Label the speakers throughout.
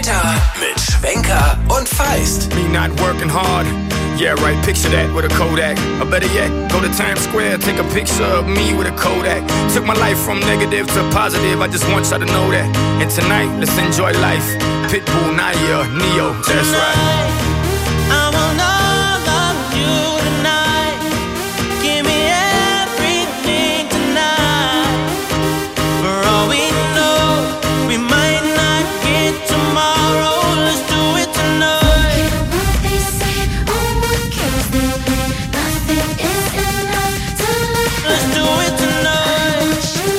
Speaker 1: Später mit Schwenker und Feist.
Speaker 2: Me not working hard. Yeah, right, picture that with a Kodak. Or better yet, go to Times Square, take a picture of me with a Kodak. Took my life from negative to positive, I just want y'all to know that. And tonight, let's enjoy life. Pitbull, Naya, Neo, that's right.
Speaker 3: I want all of you tonight. Give me everything tonight. For all we know, we might not get tomorrow. Let's do it tonight. Let's do it tonight.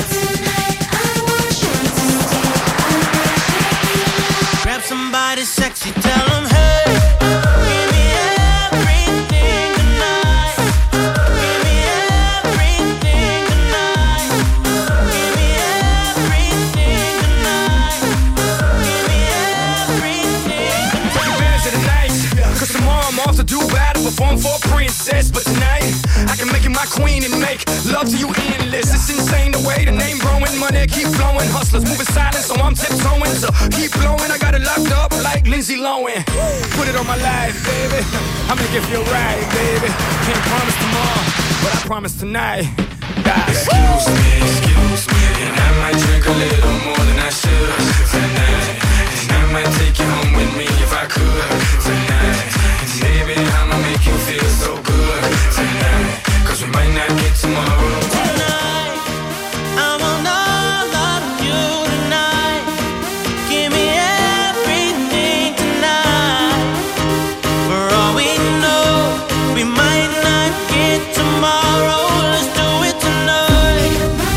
Speaker 3: Grab somebody sexy, tell them hey. Give me everything tonight. Give me everything tonight. Give me everything tonight. Give me everything tonight.
Speaker 2: Take advantage of the night, cause tomorrow I'm off to do battle, perform for a princess. But tonight, I can make you my queen and make love to you endless. It's insane the way the name growing, money keep flowing. Hustlers moving silent, so I'm tiptoeing. So keep blowing, I got it locked up like Lindsay Lohan. Put it on my life, baby. I make it feel right, baby. Can't promise tomorrow, but I promise tonight.
Speaker 4: Excuse me, and I might drink a little more than I should tonight. And I might take you home with me if I could tonight. And baby, I'ma make you feel so good tonight. Cause we might not get tomorrow.
Speaker 3: Tonight, I want all of you tonight. Give me everything tonight. For all we know, we might not get tomorrow. Let's do it tonight.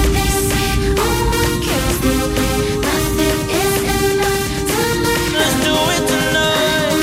Speaker 3: Let's do it tonight.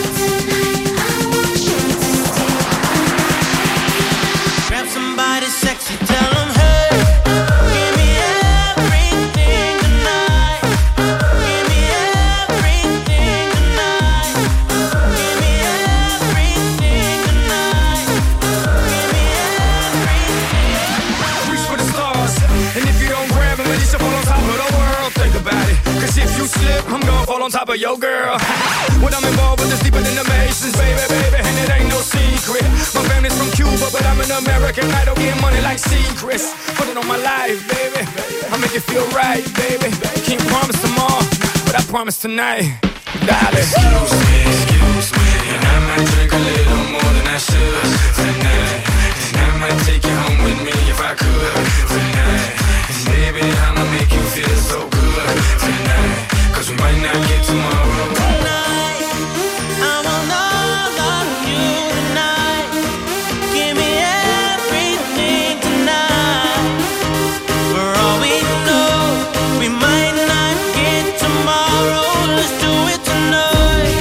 Speaker 3: Grab somebody sexy, tell them hey. Give me everything tonight. Give me everything tonight. Give me everything tonight. Give me everything.
Speaker 2: Reach for the stars, and if you don't grab them, at least you fall on top of the world. Think about it, cause if you slip, I'm gonna fall on top of your girl. What I'm involved with is deeper than the Masons, baby, and it ain't no secret. My family's from Cuba, but I'm an American. I don't get money like secrets. Put it on my life, baby. I make it feel right, baby. Can't promise tomorrow, but I promise tonight, darling.
Speaker 4: Excuse me, and I might drink a little more than I should tonight. And I might take you home with me if I could tonight. And baby, I'ma make you feel so good tonight. Cause we might not get tomorrow.
Speaker 3: Tonight, I want all of you tonight. Give me everything tonight. For all we know, we might not get tomorrow. Let's do it tonight.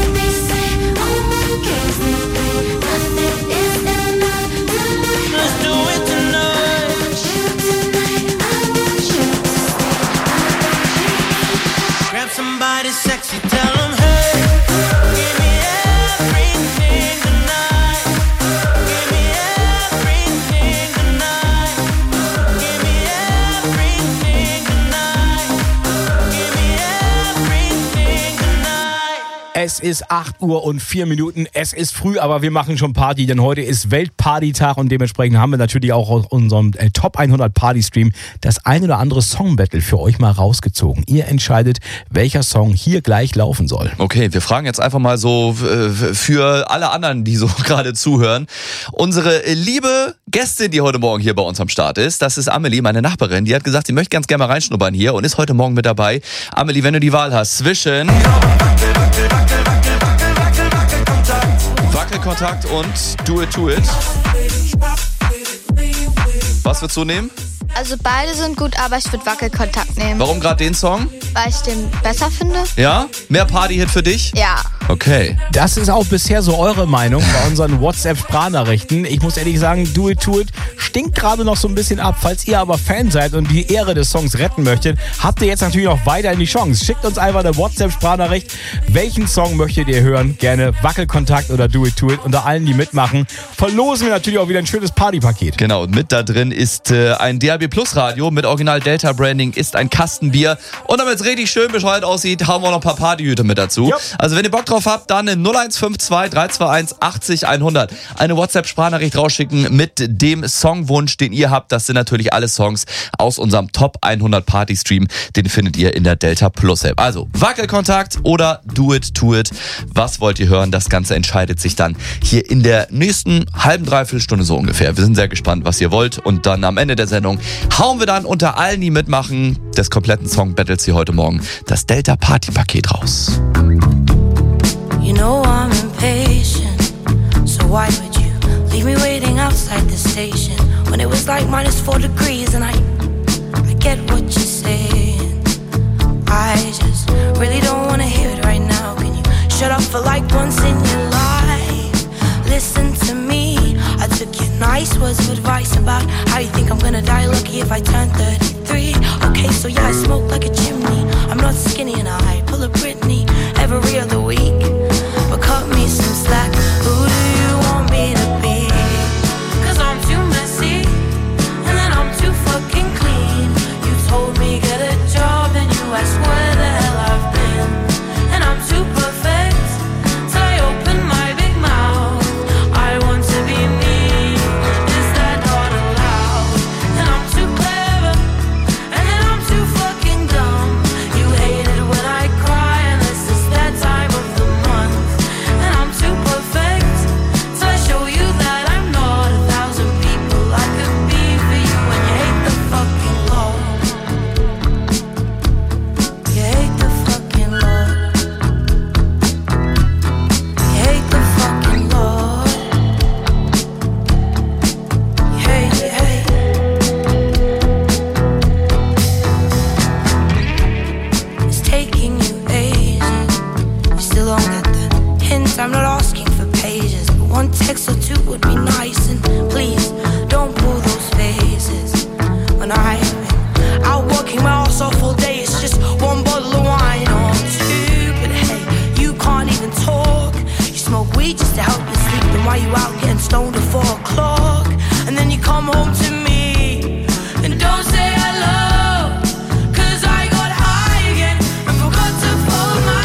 Speaker 3: Let's do it tonight. Grab somebody sexy, tell them hey. Give me everything tonight. Give me everything tonight. Give me everything tonight. Give me everything tonight.
Speaker 5: Es ist 8:04. Es ist früh, aber wir machen schon Party, denn heute ist Weltpartytag und dementsprechend haben wir natürlich auch aus unserem Top 100 Party-Stream das ein oder andere Song-Battle für euch mal rausgezogen. Ihr entscheidet, welcher Song hier gleich laufen soll.
Speaker 6: Okay, wir fragen jetzt einfach mal so für alle anderen, die so gerade zuhören. Unsere liebe Gästin, die heute Morgen hier bei uns am Start ist, das ist Amelie, meine Nachbarin. Die hat gesagt, sie möchte ganz gerne mal reinschnuppern hier und ist heute Morgen mit dabei. Amelie, wenn du die Wahl hast zwischen Wackelkontakt und Do It To It. Was würdest du nehmen?
Speaker 7: Also beide sind gut, aber ich würde Wackelkontakt nehmen.
Speaker 6: Warum gerade den Song?
Speaker 7: Weil ich den besser finde.
Speaker 6: Ja? Mehr Party-Hit für dich?
Speaker 7: Ja.
Speaker 6: Okay.
Speaker 5: Das ist auch bisher so eure Meinung bei unseren WhatsApp-Sprachnachrichten. Ich muss ehrlich sagen, Do It To It stinkt gerade noch so ein bisschen ab. Falls ihr aber Fan seid und die Ehre des Songs retten möchtet, habt ihr jetzt natürlich noch weiterhin die Chance. Schickt uns einfach eine WhatsApp-Sprachnachricht. Welchen Song möchtet ihr hören? Gerne Wackelkontakt oder Do It To It. Unter allen, die mitmachen, verlosen wir natürlich auch wieder ein schönes Partypaket.
Speaker 6: Genau, und mit da drin ist ein DAB Plus Radio mit Original Delta Branding, ist ein Kastenbier. Und damit es richtig schön bescheuert aussieht, haben wir noch ein paar Partyhüte mit dazu.
Speaker 5: Ja.
Speaker 6: Also wenn ihr Bock drauf habt, dann 0152 321 80 100. Eine WhatsApp-Sprachnachricht rausschicken mit dem Songwunsch, den ihr habt. Das sind natürlich alle Songs aus unserem Top 100 Party-Stream. Den findet ihr in der Delta Plus App. Also Wackelkontakt oder Do It To It. Was wollt ihr hören? Das Ganze entscheidet sich dann hier in der nächsten halben, dreiviertel Stunde so ungefähr. Wir sind sehr gespannt, was ihr wollt. Und dann am Ende der Sendung hauen wir dann unter allen, die mitmachen, des kompletten Song-Battles hier heute Morgen, das Delta Party-Paket raus.
Speaker 3: You know I'm impatient, so why would you leave me waiting outside the station when it was like -4 degrees and I get what you're saying. I just really don't wanna hear it right now. Can you shut up for like once in your life? Listen to me, I took your nice words of advice about how you think I'm gonna die lucky if I turn 33. Okay, so yeah, I smoke like a chimney. I'm not skinny and I pull a Britney every other week. But cut me some slack, who do you want me to be? 'Cause I'm too messy, and then I'm too fucking clean. You told me get a job, and you asked where the hell I've been. And I'm too perfect, so I open my big mouth. I want to be me, is that not allowed? And I'm too clever, and then I'm too fucking dumb. You hate it when I cry, unless it's that time of the month. And I'm too perfect, so I show you that I'm not 1,000 people I could be for you. And you hate the fucking law. You hate the fucking law. You hate the fucking law. You hate, you hate. It's taking you ages. You still don't get the hint. I'm not asking for pages, but one text or two would be nice. And please don't pull those faces. When I've been out working my ass off all day, it's just one bottle of wine or two. But hey, you can't even talk. You smoke weed just to help you sleep. Then why you out getting stoned at 4 o'clock? And then you come home to me and don't say hello. 'Cause I got high again and forgot to fold my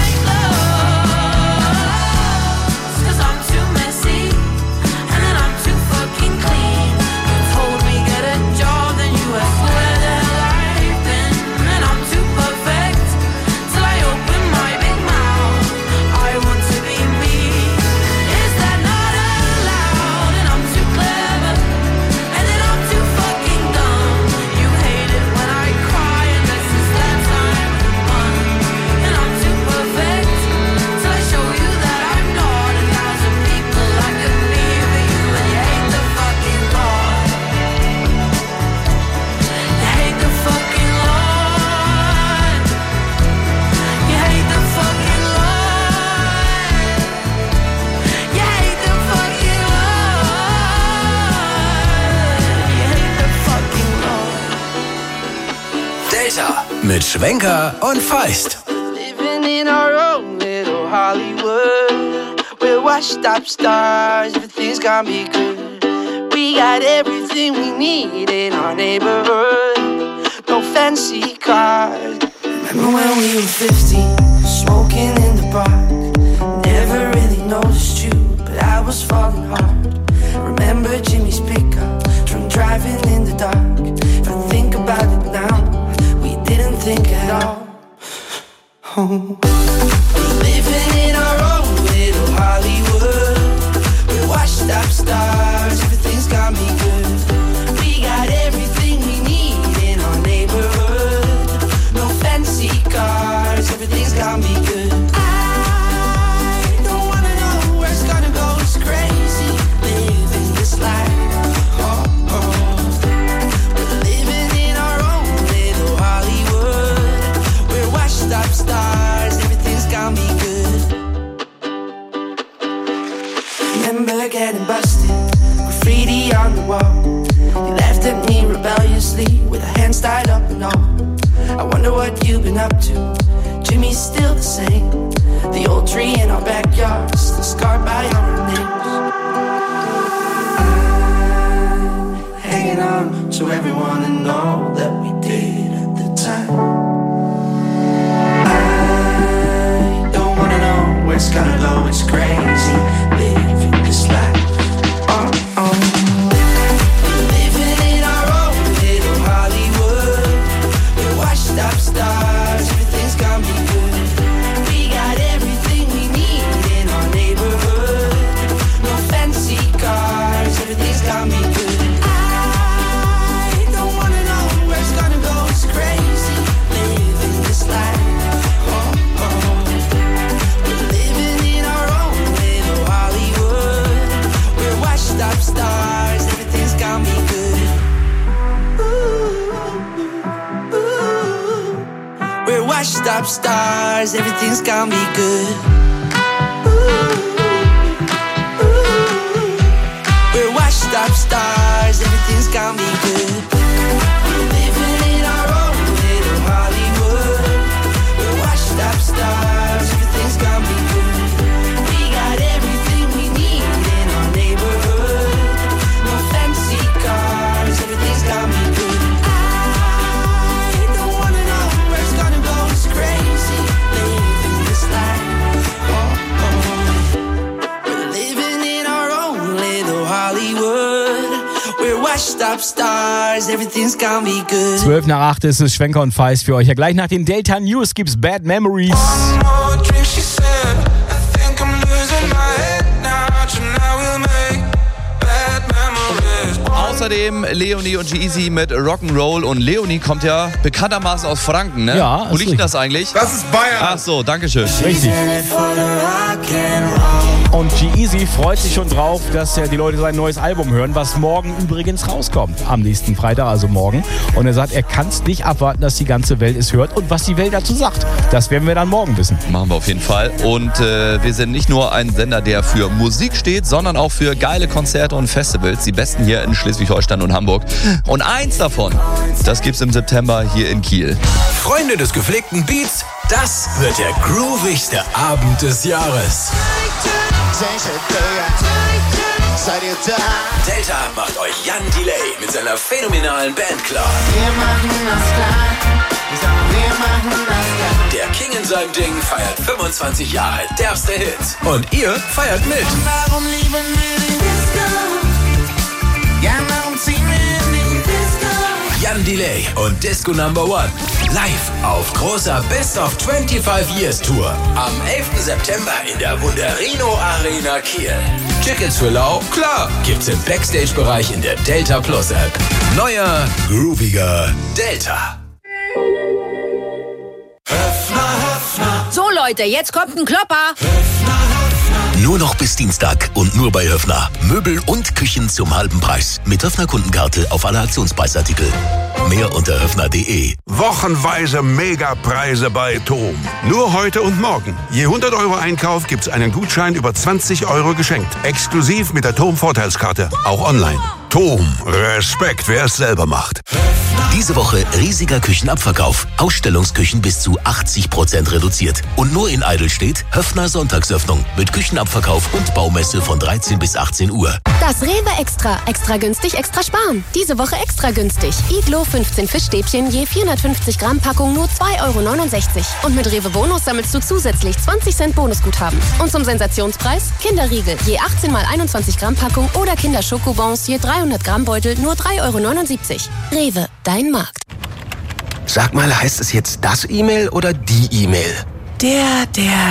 Speaker 3: clothes. 'Cause I'm too messy, and then I'm too fucking clean. You told me get a job, then you asked where the hell I've been. And I'm too perfect, till I open my big mouth. I want to be me, is that not allowed? And I'm too clever, and then I'm too fucking dumb. You hate it when I cry, unless it's that time of the month. And I'm too perfect, till I show you that I'm not 1,000 people I could be for you. And you hate the fucking law. You hate the fucking law. You hate the fucking law. You hate the fucking law. You hate the fucking law.
Speaker 1: Delta mit Schwenker und Feist.
Speaker 8: Living in our own little Hollywood. We're washed up stars, everything's gonna be good. We got everything we need in our neighborhood. No fancy cars. Remember when we were 15, smoking in the park. Never really noticed you, but I was falling hard. Remember Jimmy's pickup, drunk driving in the dark. If I think about it now, we didn't think at all. Oh. Living in our own little Hollywood. We're washed up stars, everything's got me good. We got everything we need in our neighborhood. No fancy cars, everything's got me good. I don't wanna know where it's gonna go, it's crazy living this life. Oh, oh. We're living in our own little Hollywood. We're washed up stars, everything's got me good. getting busted. Graffiti on the wall. You laughed at me rebelliously with our hands tied up and all. I wonder what you've been up to. Jimmy's still the same. The old tree in our backyard is still scarred by our names. I'm hanging on to everyone and all that we did at the time. I don't wanna know where it's gonna go. It's crazy living this life. Living in our own little Hollywood. We're washed up stars. Everything's gonna be good. We got everything we need in our neighborhood. No fancy cars. Everything's gonna be good. I don't wanna know where it's gonna go. It's crazy living this life. Oh, oh. We're living in our own little Hollywood. We're washed up stars. Everything's gonna be good. Ooh, ooh. We're washed up stars. Everything's gonna be good. Ooh, ooh. We're washed up stars. Everything's gonna be good. We're living in our own little Hollywood. We're washed up stars. Everything's gonna be good. We got everything we need in our neighborhood. No fancy cars. Everything's gonna be good. I don't wanna know where it's gonna go. It's crazy living this life. Oh, oh. We're living in our own little Hollywood. We're washed up stars. Everything's gonna be good.
Speaker 5: 12:08 ist es, Schwenker und Feist für euch. Ja, gleich nach den Delta News gibt's Bad Memories.
Speaker 4: One more drink, she said. I think I'm losing my head now. Tonight we'll make bad memories.
Speaker 6: Außerdem Leonie und G-Eazy mit Rock'n'Roll. Und Leonie kommt ja bekanntermaßen aus Franken, ne?
Speaker 5: Ja,
Speaker 6: Wo
Speaker 5: ist
Speaker 6: liegt denn das eigentlich?
Speaker 9: Das ist Bayern.
Speaker 6: Ach so, dankeschön.
Speaker 5: Richtig. Und G-Eazy freut sich schon drauf, dass ja die Leute sein neues Album hören, was morgen übrigens rauskommt. Am nächsten Freitag, also morgen. Und er sagt, er kann es nicht abwarten, dass die ganze Welt es hört. Und was die Welt dazu sagt, das werden wir dann morgen wissen.
Speaker 6: Machen wir auf jeden Fall. Und wir sind nicht nur ein Sender, der für Musik steht, sondern auch für geile Konzerte und Festivals. Die besten hier in Schleswig-Holstein und Hamburg. Und eins davon, das gibt's im September hier in Kiel.
Speaker 1: Freunde des gepflegten Beats, das wird der groovigste Abend des Jahres. Delta macht euch Jan Delay mit seiner phänomenalen Band klar. Der King in seinem Ding feiert 25 Jahre derbste Hits. Und ihr feiert mit.
Speaker 3: Warum lieben wir die Disco? Ja, warum ziehen wir in die Disco?
Speaker 1: Jan Delay und Disco No. 1 live auf großer Best of 25 Years Tour am 11. September in der Wunderino Arena Kiel. Tickets für lau? Klar, gibt's im Backstage-Bereich in der Delta Plus App. Neuer, grooviger Delta.
Speaker 10: So Leute, jetzt kommt ein Klopper.
Speaker 1: Nur noch bis Dienstag und nur bei Höffner. Möbel und Küchen zum halben Preis. Mit Höffner-Kundenkarte auf alle Aktionspreisartikel. Mehr unter höffner.de.
Speaker 9: Wochenweise Megapreise bei TOM. Nur heute und morgen. Je 100 € Einkauf gibt's einen Gutschein über 20 € geschenkt. Exklusiv mit der TOM-Vorteilskarte. Auch online. TOM. Respekt, wer es selber macht.
Speaker 1: Diese Woche riesiger Küchenabverkauf. Ausstellungsküchen bis zu 80% reduziert. Und nur in Eidelstedt Höffner Sonntagsöffnung mit Küchenabverkauf und Baumesse von 13 bis 18 Uhr.
Speaker 11: Das Rewe Extra. Extra günstig, extra sparen. Diese Woche extra günstig. Iglo 15 Fischstäbchen je 450 Gramm Packung nur 2,69 €. Und mit Rewe Bonus sammelst du zusätzlich 20 Cent Bonusguthaben. Und zum Sensationspreis Kinderriegel je 18 mal 21 Gramm Packung oder Kinderschokobons je 300 Gramm Beutel nur 3,79 €. Rewe, dein Markt.
Speaker 12: Sag mal, heißt es jetzt das E-Mail oder die E-Mail?
Speaker 3: Der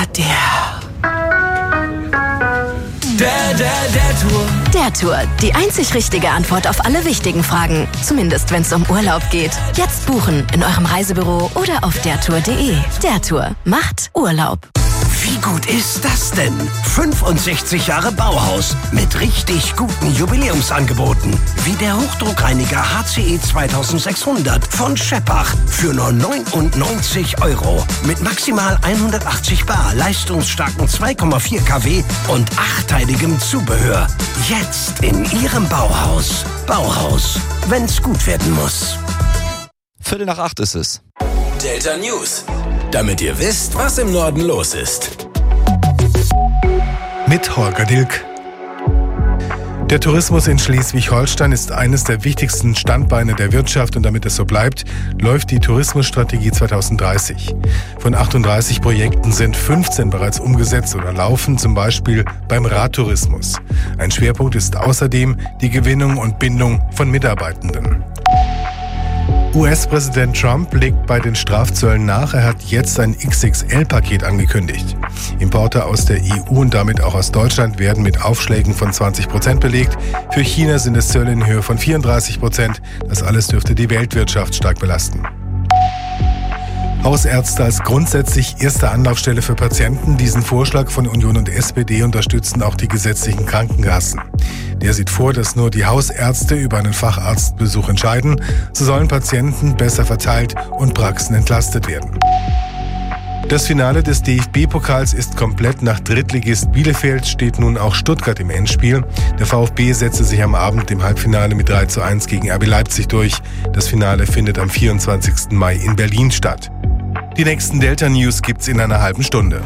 Speaker 3: Tour.
Speaker 11: Der Tour. Die einzig richtige Antwort auf alle wichtigen Fragen. Zumindest, wenn es um Urlaub geht. Jetzt buchen in eurem Reisebüro oder auf dertour.de. Der Tour macht Urlaub.
Speaker 12: Wie gut ist das denn? 65 Jahre Bauhaus mit richtig guten Jubiläumsangeboten. Wie der Hochdruckreiniger HCE 2600 von Scheppach für nur 99 €. Mit maximal 180 bar, leistungsstarken 2,4 kW und 8-teiligem Zubehör. Jetzt in Ihrem Bauhaus. Bauhaus, wenn's gut werden muss.
Speaker 6: 7:45 ist es.
Speaker 1: Delta News. Damit ihr wisst, was im Norden los ist.
Speaker 13: Mit Holger Dilk. Der Tourismus in Schleswig-Holstein ist eines der wichtigsten Standbeine der Wirtschaft und damit es so bleibt, läuft die Tourismusstrategie 2030. Von 38 Projekten sind 15 bereits umgesetzt oder laufen, zum Beispiel beim Radtourismus. Ein Schwerpunkt ist außerdem die Gewinnung und Bindung von Mitarbeitenden. US-Präsident Trump legt bei den Strafzöllen nach. Er hat jetzt ein XXL-Paket angekündigt. Importe aus der EU und damit auch aus Deutschland werden mit Aufschlägen von 20% belegt. Für China sind es Zölle in Höhe von 34%. Das alles dürfte die Weltwirtschaft stark belasten. Hausärzte als grundsätzlich erste Anlaufstelle für Patienten. Diesen Vorschlag von Union und SPD unterstützen auch die gesetzlichen Krankenkassen. Der sieht vor, dass nur die Hausärzte über einen Facharztbesuch entscheiden. So sollen Patienten besser verteilt und Praxen entlastet werden. Das Finale des DFB-Pokals ist komplett. Nach Drittligist Bielefeld steht nun auch Stuttgart im Endspiel. Der VfB setzte sich am Abend im Halbfinale mit 3:1 gegen RB Leipzig durch. Das Finale findet am 24. Mai in Berlin statt. Die nächsten Delta News gibt's in einer halben Stunde.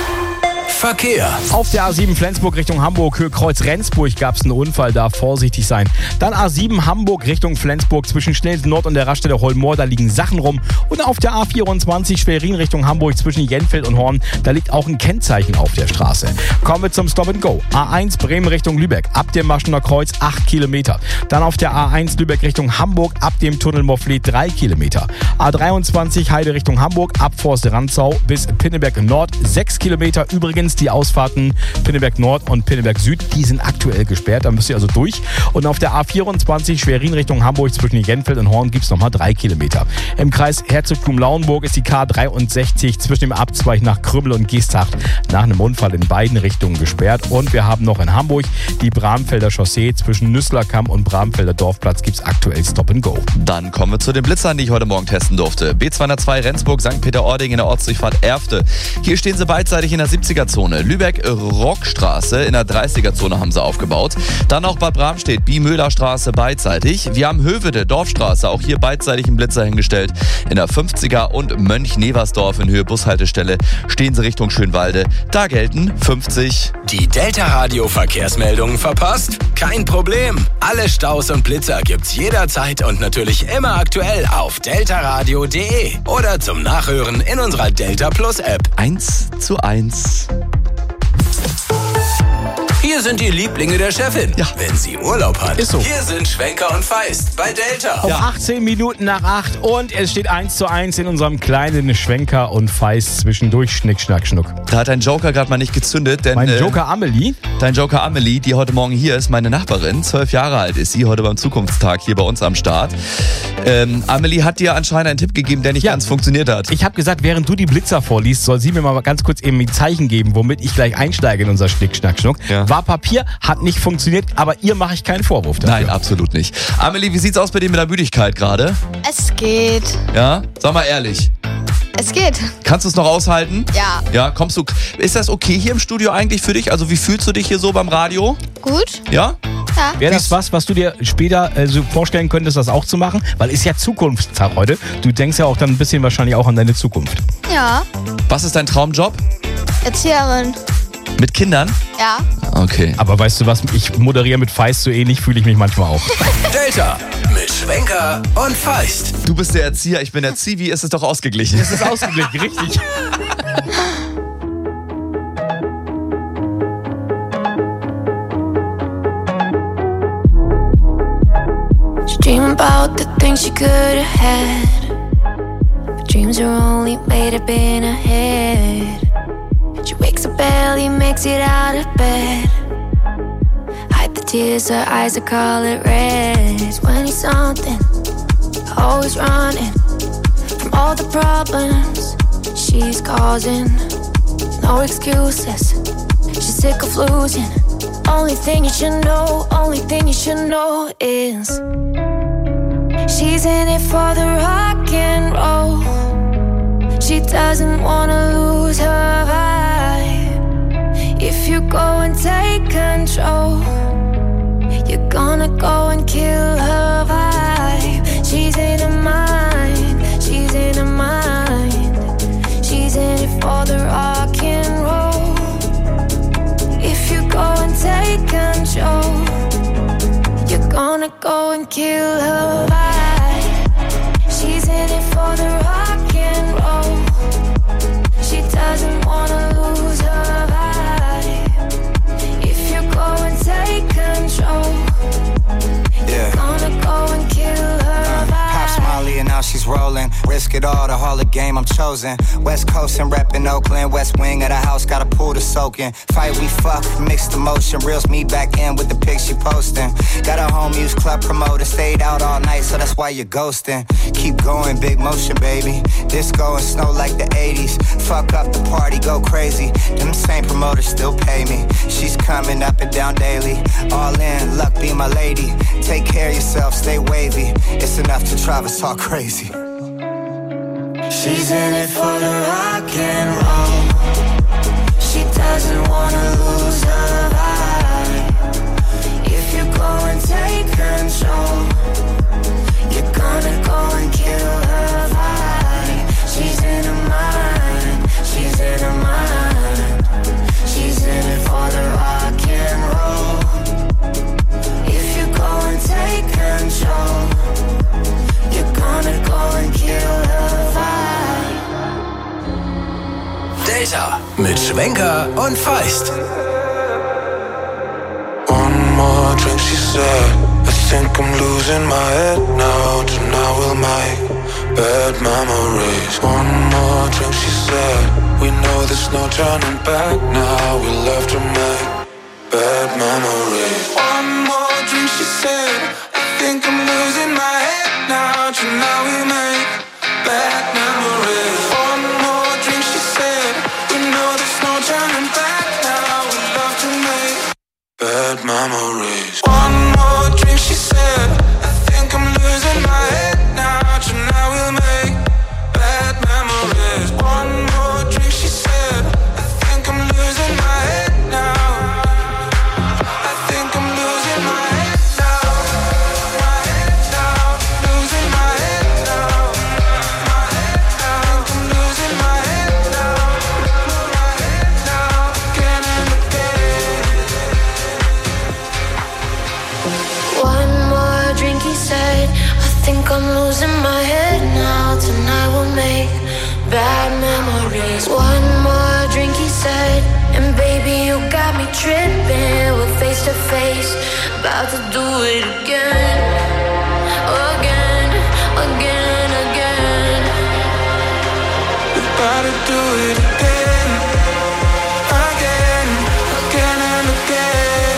Speaker 1: Verkehr.
Speaker 5: Auf der A7 Flensburg Richtung Hamburg, Höhe Kreuz Rendsburg gab es einen Unfall, da vorsichtig sein. Dann A7 Hamburg Richtung Flensburg zwischen Schnelsen Nord und der Raststelle Holmoor, da liegen Sachen rum. Und auf der A24 Schwerin Richtung Hamburg zwischen Jenfeld und Horn, da liegt auch ein Kennzeichen auf der Straße. Kommen wir zum Stop and Go. A1 Bremen Richtung Lübeck, ab dem Maschener Kreuz 8 Kilometer. Dann auf der A1 Lübeck Richtung Hamburg, ab dem Tunnel Mofflet 3 Kilometer. A23 Heide Richtung Hamburg, ab Forst Rantzau bis Pinneberg Nord 6 Kilometer. Übrigens die Ausfahrten Pinneberg Nord und Pinneberg Süd, die sind aktuell gesperrt, da müsst ihr also durch. Und auf der A24 Schwerin Richtung Hamburg zwischen Jenfeld und Horn gibt es nochmal 3 Kilometer. Im Kreis Herzogtum-Lauenburg ist die K63 zwischen dem Abzweig nach Krümmel und Geesthacht nach einem Unfall in beiden Richtungen gesperrt. Und wir haben noch in Hamburg die Bramfelder Chaussee zwischen Nüsslerkamm und Bramfelder Dorfplatz gibt es aktuell Stop and Go.
Speaker 6: Dann kommen wir zu den Blitzern, die ich heute Morgen testen durfte. B202 Rendsburg, St. Peter-Ording in der Ortsdurchfahrt Erfte. Hier stehen sie beidseitig in der 70er-Zone. Lübeck-Rockstraße in der 30er-Zone haben sie aufgebaut. Dann auch Bad Bramstedt, Biemöhlerstraße beidseitig. Wir haben Höveде, Dorfstraße, auch hier beidseitig einen Blitzer hingestellt. In der 50er und Mönch-Neversdorf in Höhe Bushaltestelle stehen sie Richtung Schönwalde. Da gelten 50.
Speaker 1: Die Delta-Radio-Verkehrsmeldungen verpasst? Kein Problem. Alle Staus und Blitzer gibt's jederzeit und natürlich immer aktuell auf deltaradio.de oder zum Nachhören in unserer Delta Plus App.
Speaker 6: 1:1.
Speaker 1: Hier sind die Lieblinge der Chefin, wenn sie Urlaub hat.
Speaker 5: Ist so.
Speaker 1: Hier sind Schwenker und Feist bei Delta.
Speaker 5: Auf 18 Minuten nach 8 und es steht 1:1 in unserem kleinen Schwenker und Feist zwischendurch. Schnick, schnack, schnuck.
Speaker 6: Da hat dein Joker gerade mal nicht gezündet, denn...
Speaker 5: Mein Joker Amelie?
Speaker 6: Dein Joker Amelie, die heute Morgen hier ist, meine Nachbarin. 12 Jahre alt ist sie, heute beim Zukunftstag hier bei uns am Start. Amelie hat dir anscheinend einen Tipp gegeben, der nicht ganz funktioniert hat.
Speaker 5: Ich habe gesagt, während du die Blitzer vorliest, soll sie mir mal ganz kurz eben ein Zeichen geben, womit ich gleich einsteige in unser Schnick, schnack, schnuck.
Speaker 6: Ja.
Speaker 5: War Papier, hat nicht funktioniert, aber ihr mache ich keinen Vorwurf dafür.
Speaker 6: Nein, absolut nicht. Amelie, wie sieht's aus bei dir mit der Müdigkeit gerade?
Speaker 7: Es geht.
Speaker 6: Ja? Sag mal ehrlich.
Speaker 7: Es geht.
Speaker 6: Kannst du es noch aushalten?
Speaker 7: Ja.
Speaker 6: Ja, kommst du. Ist das okay hier im Studio eigentlich für dich? Also wie fühlst du dich hier so beim Radio?
Speaker 7: Gut.
Speaker 6: Ja?
Speaker 7: Ja.
Speaker 5: Wäre das was du dir später so vorstellen könntest, das auch zu machen? Weil ist ja Zukunftstag heute. Du denkst ja auch dann ein bisschen wahrscheinlich auch an deine Zukunft.
Speaker 7: Ja.
Speaker 6: Was ist dein Traumjob?
Speaker 7: Erzieherin.
Speaker 6: Mit Kindern?
Speaker 7: Ja.
Speaker 6: Okay.
Speaker 5: Aber weißt du was, ich moderiere mit Feist, so ähnlich fühle ich mich manchmal auch.
Speaker 1: Delta mit Schwenker und Feist.
Speaker 6: Du bist der Erzieher, ich bin der Zivi, ist es doch ausgeglichen.
Speaker 5: Es ist ausgeglichen, richtig.
Speaker 14: She dream about the things she could have had, but dreams are only made up in her head. She wakes up early, makes it out of bed, hide the tears, her eyes are color red. 20-something, always running from all the problems she's causing. no excuses. She's sick of losing. Only thing you should know, only thing you should know is she's in it for the rock and roll. She doesn't wanna lose her vibe. If you go and take control, you're gonna go and kill her vibe. She's in her mind, she's in her mind. She's in it for the rock and roll. If you go and take control, you're gonna go and kill her vibe. She's in it for the rock and roll. She doesn't wanna lose her vibe. If you go and take control, you're gonna go and kill her vibe.
Speaker 15: Pop Molly and now she's rolling. Risk it all, the Harley game I'm chosen. West Coast and reppin' Oakland. West wing of the house, got a pool to soak in. Fight we fuck, mixed emotion. Reels me back in with the pics she posting. Got a home use club promoter. Stayed out all night, so that's why you're ghosting. Keep going, big motion, baby. Disco and snow like the 80s. Fuck up the party, go crazy. Them same promoters still pay me. She's coming up and down daily. All in, luck be my lady. Take care of yourself, stay wavy. It's enough to drive us all crazy.
Speaker 3: She's in it for the rock and roll. She doesn't wanna lose her vibe. If you go and take control, you're gonna go and kill her vibe. She's in her mind, she's in her mind. She's in it for the rock and roll. If you go and take control, you're gonna go and kill her vibe.
Speaker 1: Delta mit Schwenker und Feist.
Speaker 4: One more drink, she said. I think I'm losing my head now. Tonight we'll make bad memories. One more drink, she said. We know there's no turning back now. We love to make bad memories. One more drink, she said. I think I'm losing my head now. Tonight we make bad memories. One more drink, she said. We know there's no turning back now. We love to make bad memories. One more drink, she said. I think I'm losing my head now. Tonight we'll make bad memories. One more drink, she said. I think I'm losing my head now. I think I'm losing my head now. My head now. Losing my head now. My head now. I think I'm losing my head now. My head now. Again and again.
Speaker 14: One more drink, he said. I think I'm losing my head now. Tonight we'll make bad memories. One more drink, he said. And baby, you got me tripping. We're face to face, about to do it again. Again, again, again.
Speaker 4: We're about to do it again. Again, again and again.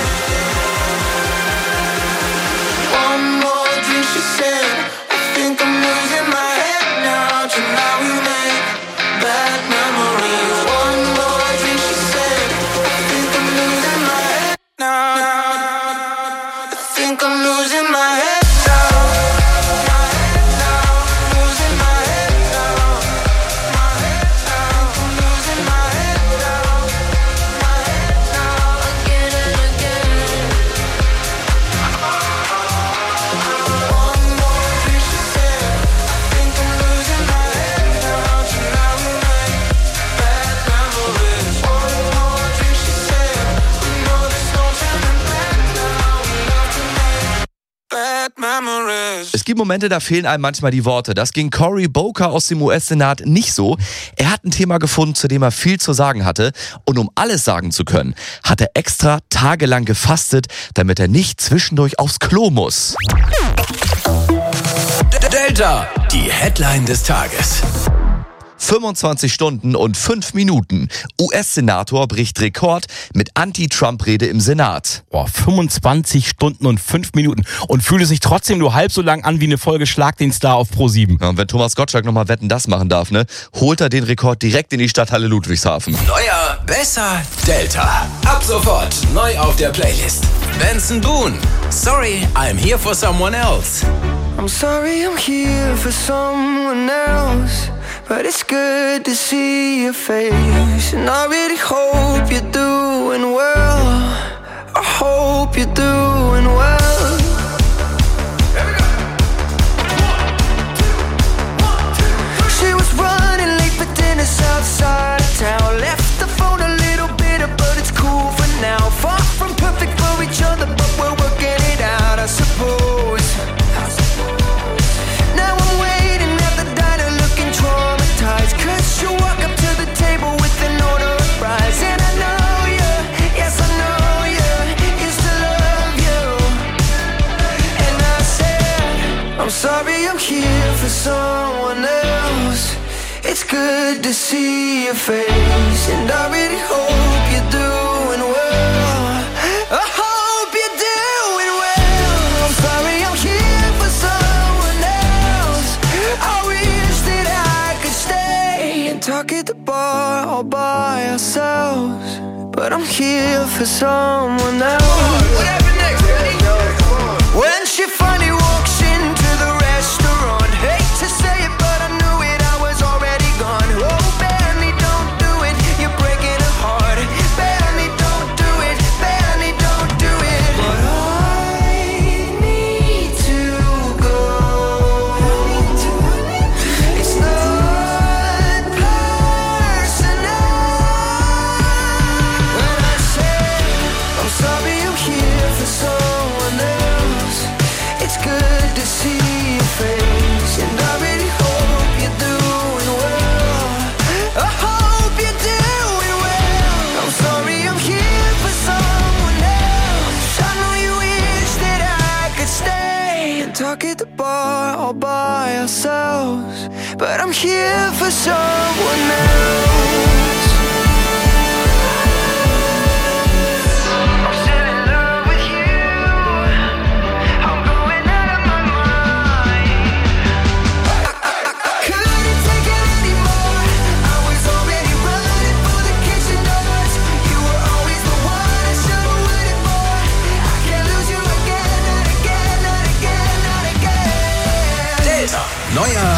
Speaker 4: One more drink, she said. I think I'm losing my head now. Tonight we make bad memories. One more drink, she said. I think I'm losing my head now. I think I'm losing my head now. My head now. Losing my head now. My head now. I'm losing my head now. My head now.
Speaker 14: Again and again.
Speaker 4: One more drink, she said. I think I'm losing my head now. Tonight we make bad memories. One more drink, she said. We know there's no turning back now. We love to make bad memories.
Speaker 6: Es gibt Momente, da fehlen einem manchmal die Worte. Das ging Cory Booker aus dem US-Senat nicht so. Er hat ein Thema gefunden, zu dem er viel zu sagen hatte. Und um alles sagen zu können, hat er extra tagelang gefastet, damit er nicht zwischendurch aufs Klo muss.
Speaker 1: Delta, die Headline des Tages.
Speaker 6: 25 Stunden und 5 Minuten. US-Senator bricht Rekord mit Anti-Trump-Rede im Senat.
Speaker 5: 25 Stunden und 5 Minuten. Und fühle sich trotzdem nur halb so lang an wie eine Folge Schlag den Star auf Pro7.
Speaker 6: Ja, und wenn Thomas Gottschalk nochmal Wetten, das machen darf, ne, holt er den Rekord direkt in die Stadthalle Ludwigshafen.
Speaker 1: Neuer, besser, Delta. Ab sofort neu auf der Playlist. Benson Boone. Sorry, I'm here for someone else.
Speaker 8: I'm sorry I'm here for someone else, but it's good to see your face. And I really hope you're doing well. I hope you're doing well. She was running late for dinner outside of town. Left the phone a little bitter, but it's cool for now. Far from perfect for each other, but we're working it out, I suppose. Now I'm waiting at the diner looking traumatized, 'cause you walk up to the table with an order of fries. And I know you, yes I know you, used to love you. And I said, I'm sorry I'm here for someone else. It's good to see your face, and I really hope you're doing well. I hope you're doing well. I'm sorry I'm here for someone else. I wish that I could stay and talk at the bar all by ourselves, but I'm here for someone else. What happened next? When she finally walks into the restaurant, hate to say it, but I knew it, I was already gone. Oh, Benny, don't do it, you're breaking her heart. Benny, don't do it, Benny, don't do it. But I need to go. It's not personal. When I say I'm sorry I'm here for someone else, it's good to see your face, and I really hope you're doing well. I hope you're doing well. I'm sorry I'm here for someone else. I know you wish that I could stay and talk at the bar all by ourselves, but I'm here for someone else. I'm still in love with you. I'm going out of my mind. I couldn't take it anymore. I was already running for the kitchen doors. You were always the one I should have waited for. I can't lose you again, not again, not again, not again.
Speaker 1: Delta. Neuer.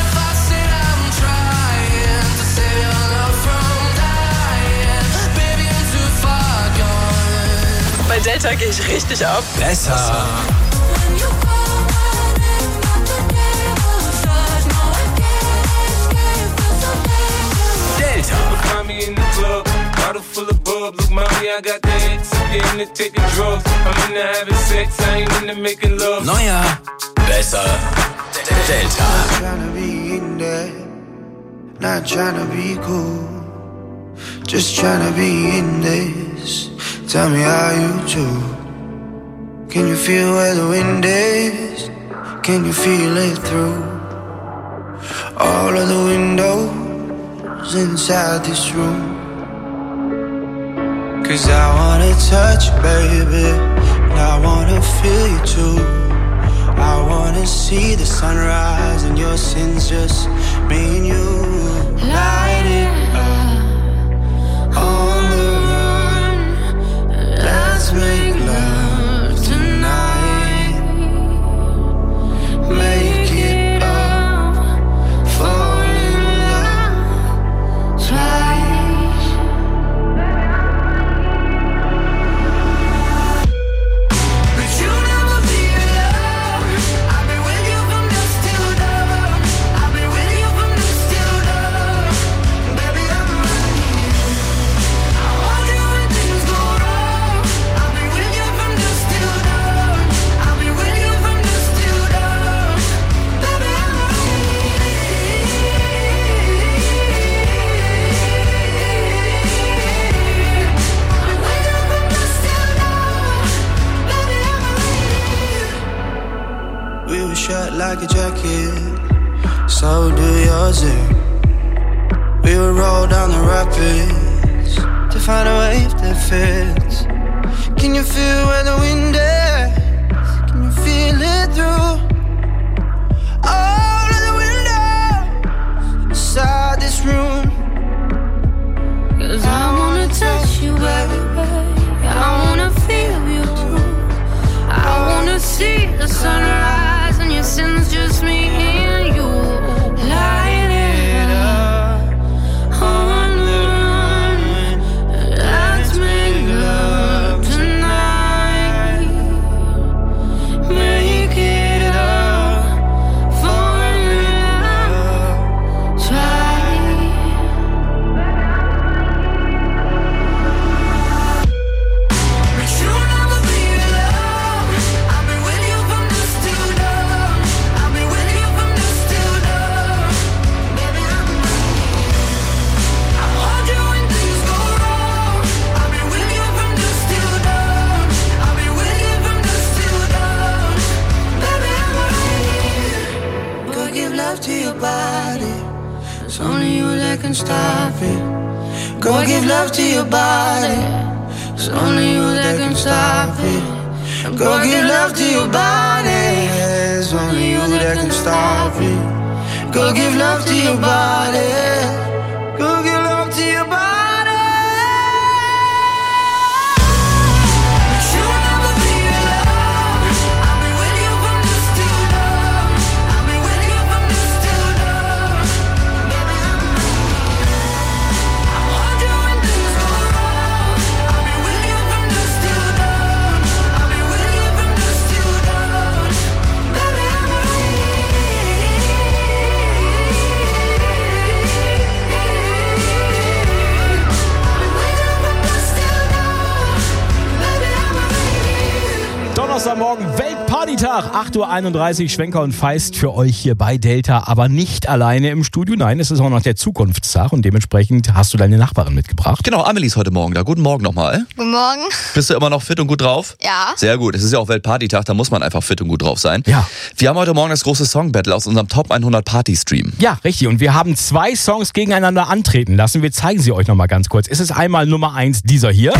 Speaker 16: Bei Delta gehe ich richtig ab.
Speaker 1: Besser. Delta.
Speaker 4: Find me in the club, bottle full of bub. Look, mommy, I got the X. I'm getting to taking drugs. I'm into having sex, I ain't into making love.
Speaker 1: Neuer. Besser. Delta.
Speaker 8: Not tryna be in there, not tryna be cool, just tryna be in this. Tell me how you do. Can you feel where the wind is? Can you feel it through all of the windows inside this room? 'Cause I wanna touch you, baby, and I wanna feel you too. I wanna see the sunrise and your sins, just me and you. Light it up on the run. Let's make love tonight. Make it up, fall in love twice. But you never be alone. I've been with you from dusk till dawn. I've been with you from dusk till dawn. Baby, I'm ready. I want you when things go wrong. I've been with you from dusk till dawn. I've been with you from dusk till dawn. Baby, I'm We were shut like a jacket, so do yours. would roll down the rapids to find a wave that fits. Can you feel where the wind is? Can you feel it through all of the windows inside this room?
Speaker 14: 'Cause I wanna touch you, baby. I wanna feel you too. I wanna see the sunrise and your sins, just me and you. Light it up on the run. Let's make love tonight. Make it up for love. Try.
Speaker 8: To your body, it's only you that can stop it. Go give love to your body, it's only you that can stop it. Go give love to your body, it's only you that can stop it. Go give love to your body, go give love to your body.
Speaker 5: Donnerstagmorgen, Weltpartytag, 8.31 Uhr, Schwenker und Feist für euch hier bei Delta, aber nicht alleine im Studio. Nein, es ist auch noch der Zukunftstag und dementsprechend hast du deine Nachbarin mitgebracht.
Speaker 6: Genau, Amelie ist heute Morgen da. Guten Morgen nochmal.
Speaker 7: Guten Morgen.
Speaker 6: Bist du immer noch fit und gut drauf?
Speaker 7: Ja.
Speaker 6: Sehr gut. Es ist ja auch Weltpartytag, da muss man einfach fit und gut drauf sein.
Speaker 5: Ja.
Speaker 6: Wir haben heute Morgen das große Song-Battle aus unserem Top 100 Party-Stream.
Speaker 5: Ja, richtig. Und wir haben 2 Songs gegeneinander antreten lassen. Wir zeigen sie euch nochmal ganz kurz. Es ist einmal Nummer 1 dieser hier.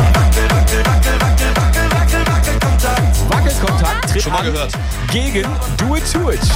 Speaker 5: Wackelkontakt tritt
Speaker 6: Schon mal
Speaker 5: an
Speaker 6: gehört.
Speaker 5: gegen Do It To It.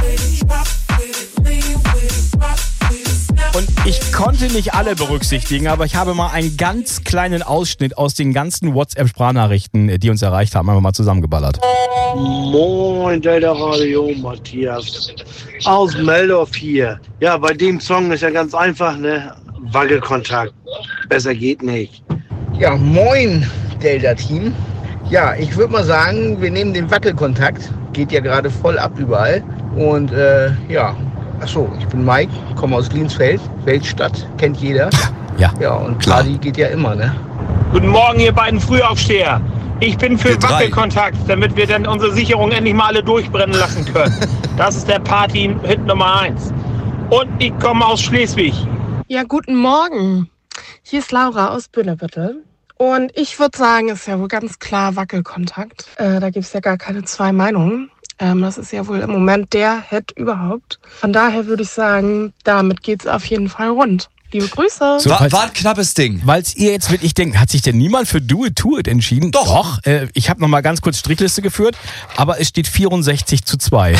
Speaker 5: Und ich konnte nicht alle berücksichtigen, aber ich habe mal einen ganz kleinen Ausschnitt aus den ganzen WhatsApp-Sprachnachrichten, die uns erreicht haben, einfach mal zusammengeballert.
Speaker 17: Moin, Delta Radio, Matthias aus Meldorf hier. Ja, bei dem Song ist ja ganz einfach, ne? Wackelkontakt. Besser geht nicht.
Speaker 18: Ja, moin, Delta-Team. Ja, ich würde mal sagen, wir nehmen den Wackelkontakt. Geht ja gerade voll ab überall. Und ja, achso, ich bin Mike, komme aus Liensfeld, Weltstadt, kennt jeder.
Speaker 5: Ja.
Speaker 18: Ja, und Party geht ja immer, ne?
Speaker 19: Guten Morgen, ihr beiden Frühaufsteher. Ich bin für Wackelkontakt, damit wir dann unsere Sicherung endlich mal alle durchbrennen lassen können. Das ist der Party-Hit Nummer 1. Und ich komme aus Schleswig.
Speaker 20: Ja, guten Morgen. Hier ist Laura aus Bünnebüttel. Und ich würde sagen, ist ja wohl ganz klar Wackelkontakt. Da gibt es ja gar keine 2 Meinungen. Das ist ja wohl im Moment der Hit überhaupt. Von daher würde ich sagen, damit geht's auf jeden Fall rund. Liebe Grüße.
Speaker 6: So, war ein knappes Ding.
Speaker 5: Weil ihr jetzt wirklich denkt, hat sich denn niemand für Do It To It entschieden? Doch. Ich habe nochmal ganz kurz Strichliste geführt, aber es steht 64:2.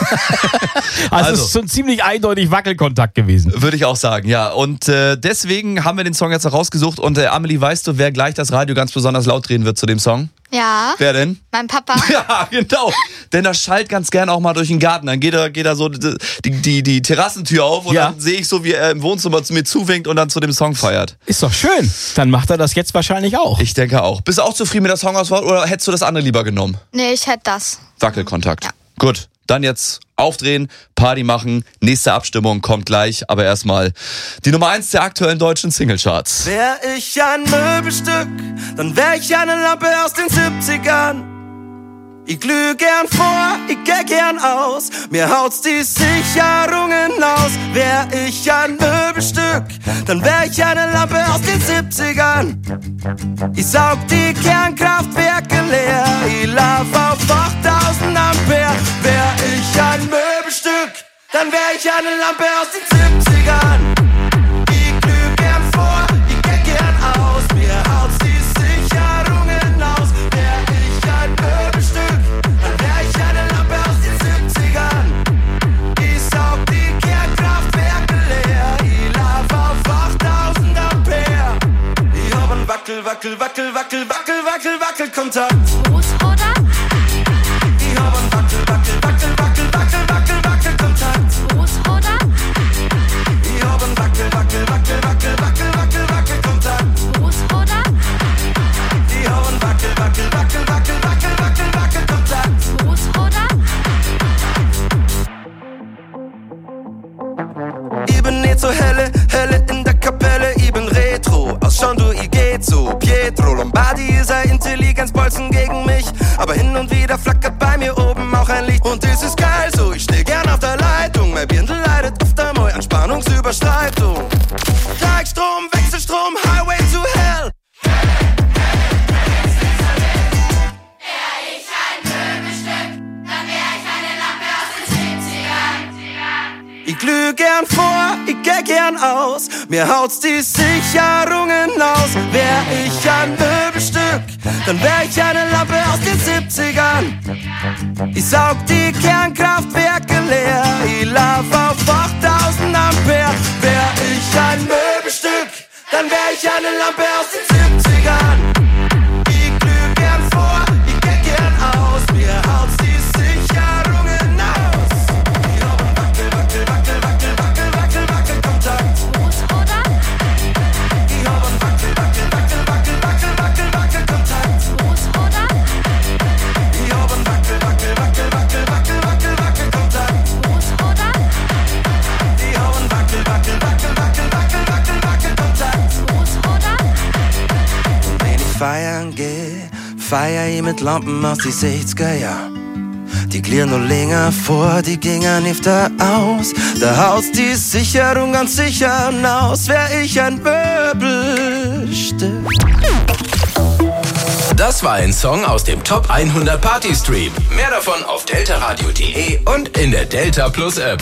Speaker 5: Also es ist schon ziemlich eindeutig Wackelkontakt gewesen.
Speaker 6: Würde ich auch sagen, ja. Und deswegen haben wir den Song jetzt auch rausgesucht. Und Amelie, weißt du, wer gleich das Radio ganz besonders laut drehen wird zu dem Song?
Speaker 7: Ja.
Speaker 6: Wer denn?
Speaker 7: Mein Papa.
Speaker 6: Ja, genau. Denn das schallt ganz gern auch mal durch den Garten. Dann geht er so die Terrassentür auf und dann sehe ich so, wie er im Wohnzimmer zu mir zuwinkt und dann zu dem Song feiert.
Speaker 5: Ist doch schön. Dann macht er das jetzt wahrscheinlich auch.
Speaker 6: Ich denke auch. Bist du auch zufrieden mit der Songauswahl oder hättest du das andere lieber genommen?
Speaker 7: Nee, ich hätte das.
Speaker 6: Wackelkontakt. Ja. Gut, dann jetzt aufdrehen, Party machen. Nächste Abstimmung kommt gleich. Aber erstmal die Nummer 1 der aktuellen deutschen Singlecharts.
Speaker 8: Wär ich ein Möbelstück, dann wär ich eine Lampe aus den 70ern. Ich glüh gern vor, ich geh gern aus, mir haut's die Sicherungen aus. Wär ich ein Möbelstück, dann wär ich eine Lampe aus den 70ern. Ich saug die Kernkraftwerke leer, ich lauf auf 8000 Ampere. Wär ich ein Möbelstück, dann wär ich eine Lampe aus den 70ern. Ich
Speaker 3: Wackel, Wackel, Wackel, Wackel, Wackel, Wackel, Wackelkontakt.
Speaker 14: Fuß oder?
Speaker 3: Ich hab einen Wackel, Wackel, Wackel, Wackel, Wackel, Wackel, Wackelkontakt.
Speaker 14: Fuß oder?
Speaker 3: Ich hab einen Wackel, Wackel, Wackel, Wackel, Wackel, Wackel, Wackelkontakt.
Speaker 14: Fuß oder?
Speaker 3: Ich hab einen Wackel, Wackel, Wackel, Wackel, Wackel, Wackel, Wackelkontakt.
Speaker 14: Fuß oder?
Speaker 3: Ich bin nicht so helle, helle in der Kapelle, ich bin Retro, aus schon du, ich geht so. Pietro Lombardi ist ein Intelligenzbolzen gegen mich, aber hin und wieder flackert bei mir oben auch ein Licht. Und das ist geil so, ich steh gern auf der Leitung, mein Birndl leidet oft einmal an Spannungsüberschreitung. Gleichstrom, Wechselstrom, Highway to Hell. Ich glüh gern vor, ich geh gern aus, mir haut's die Sicherungen aus. Wär ich ein Möbelstück, dann wär ich eine Lampe aus den 70ern. Ich saug die Kernkraftwerke leer, ich lauf auf 8000 Ampere. Wär ich ein Möbelstück, dann wär ich eine Lampe aus den 70ern. Ich glüh gern vor, ich geh gern aus, mir haut's die Sicherungen aus. Feiern geh, feier ich mit Lampen aus die 60er Jahr. Die glieren nur länger vor, die gingen nicht da aus. Da haut's die Sicherung ganz sicher aus, wär ich ein Möbelstück.
Speaker 1: Das war ein Song aus dem Top 100 Party Stream. Mehr davon auf deltaradio.de und in der Delta Plus App.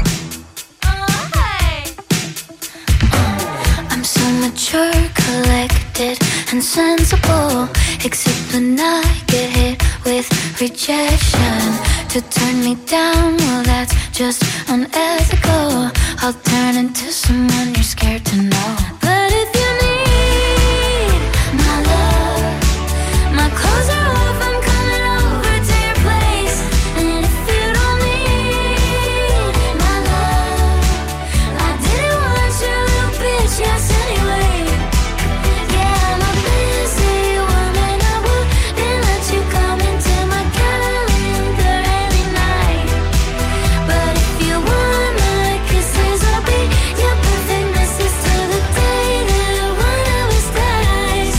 Speaker 14: I'm so mature, collected and sensible, except when I get hit with rejection. To turn me down, well that's just unethical. I'll turn into someone you're scared to know. But if you need my love, my clothes are off, I'm coming over to your place. And if you don't need my love, I didn't want you, little bitch, yes anyway. Yeah, I'm a busy woman, I wouldn't let you come into my calendar any night. But if you want my kisses, I'll be your perfect missus till the day that one of us dies.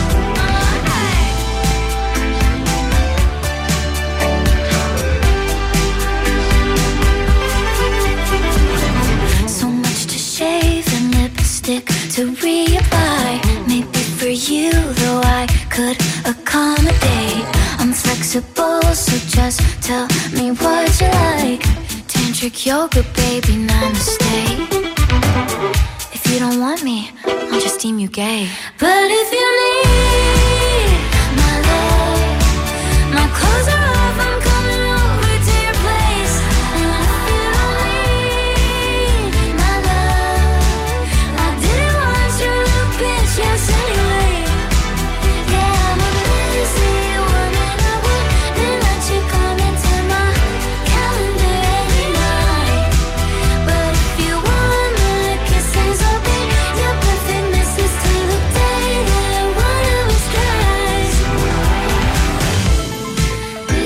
Speaker 14: So much to shave and lipstick to reapply. Maybe for you, though I could accommodate. I'm flexible, so just tell me what you like. Tantric yoga, baby, namaste. If you don't want me, I'll just deem you gay. But if you need my love, my clothes are off, I'm coming over to your place. And if you don't need my love, I didn't want you, little bitch, yes anyway. Yeah, I'm a busy woman, I wouldn't let you come into my calendar any night. But if you want my kisses, I'll be your perfect missus till the day that one of us dies.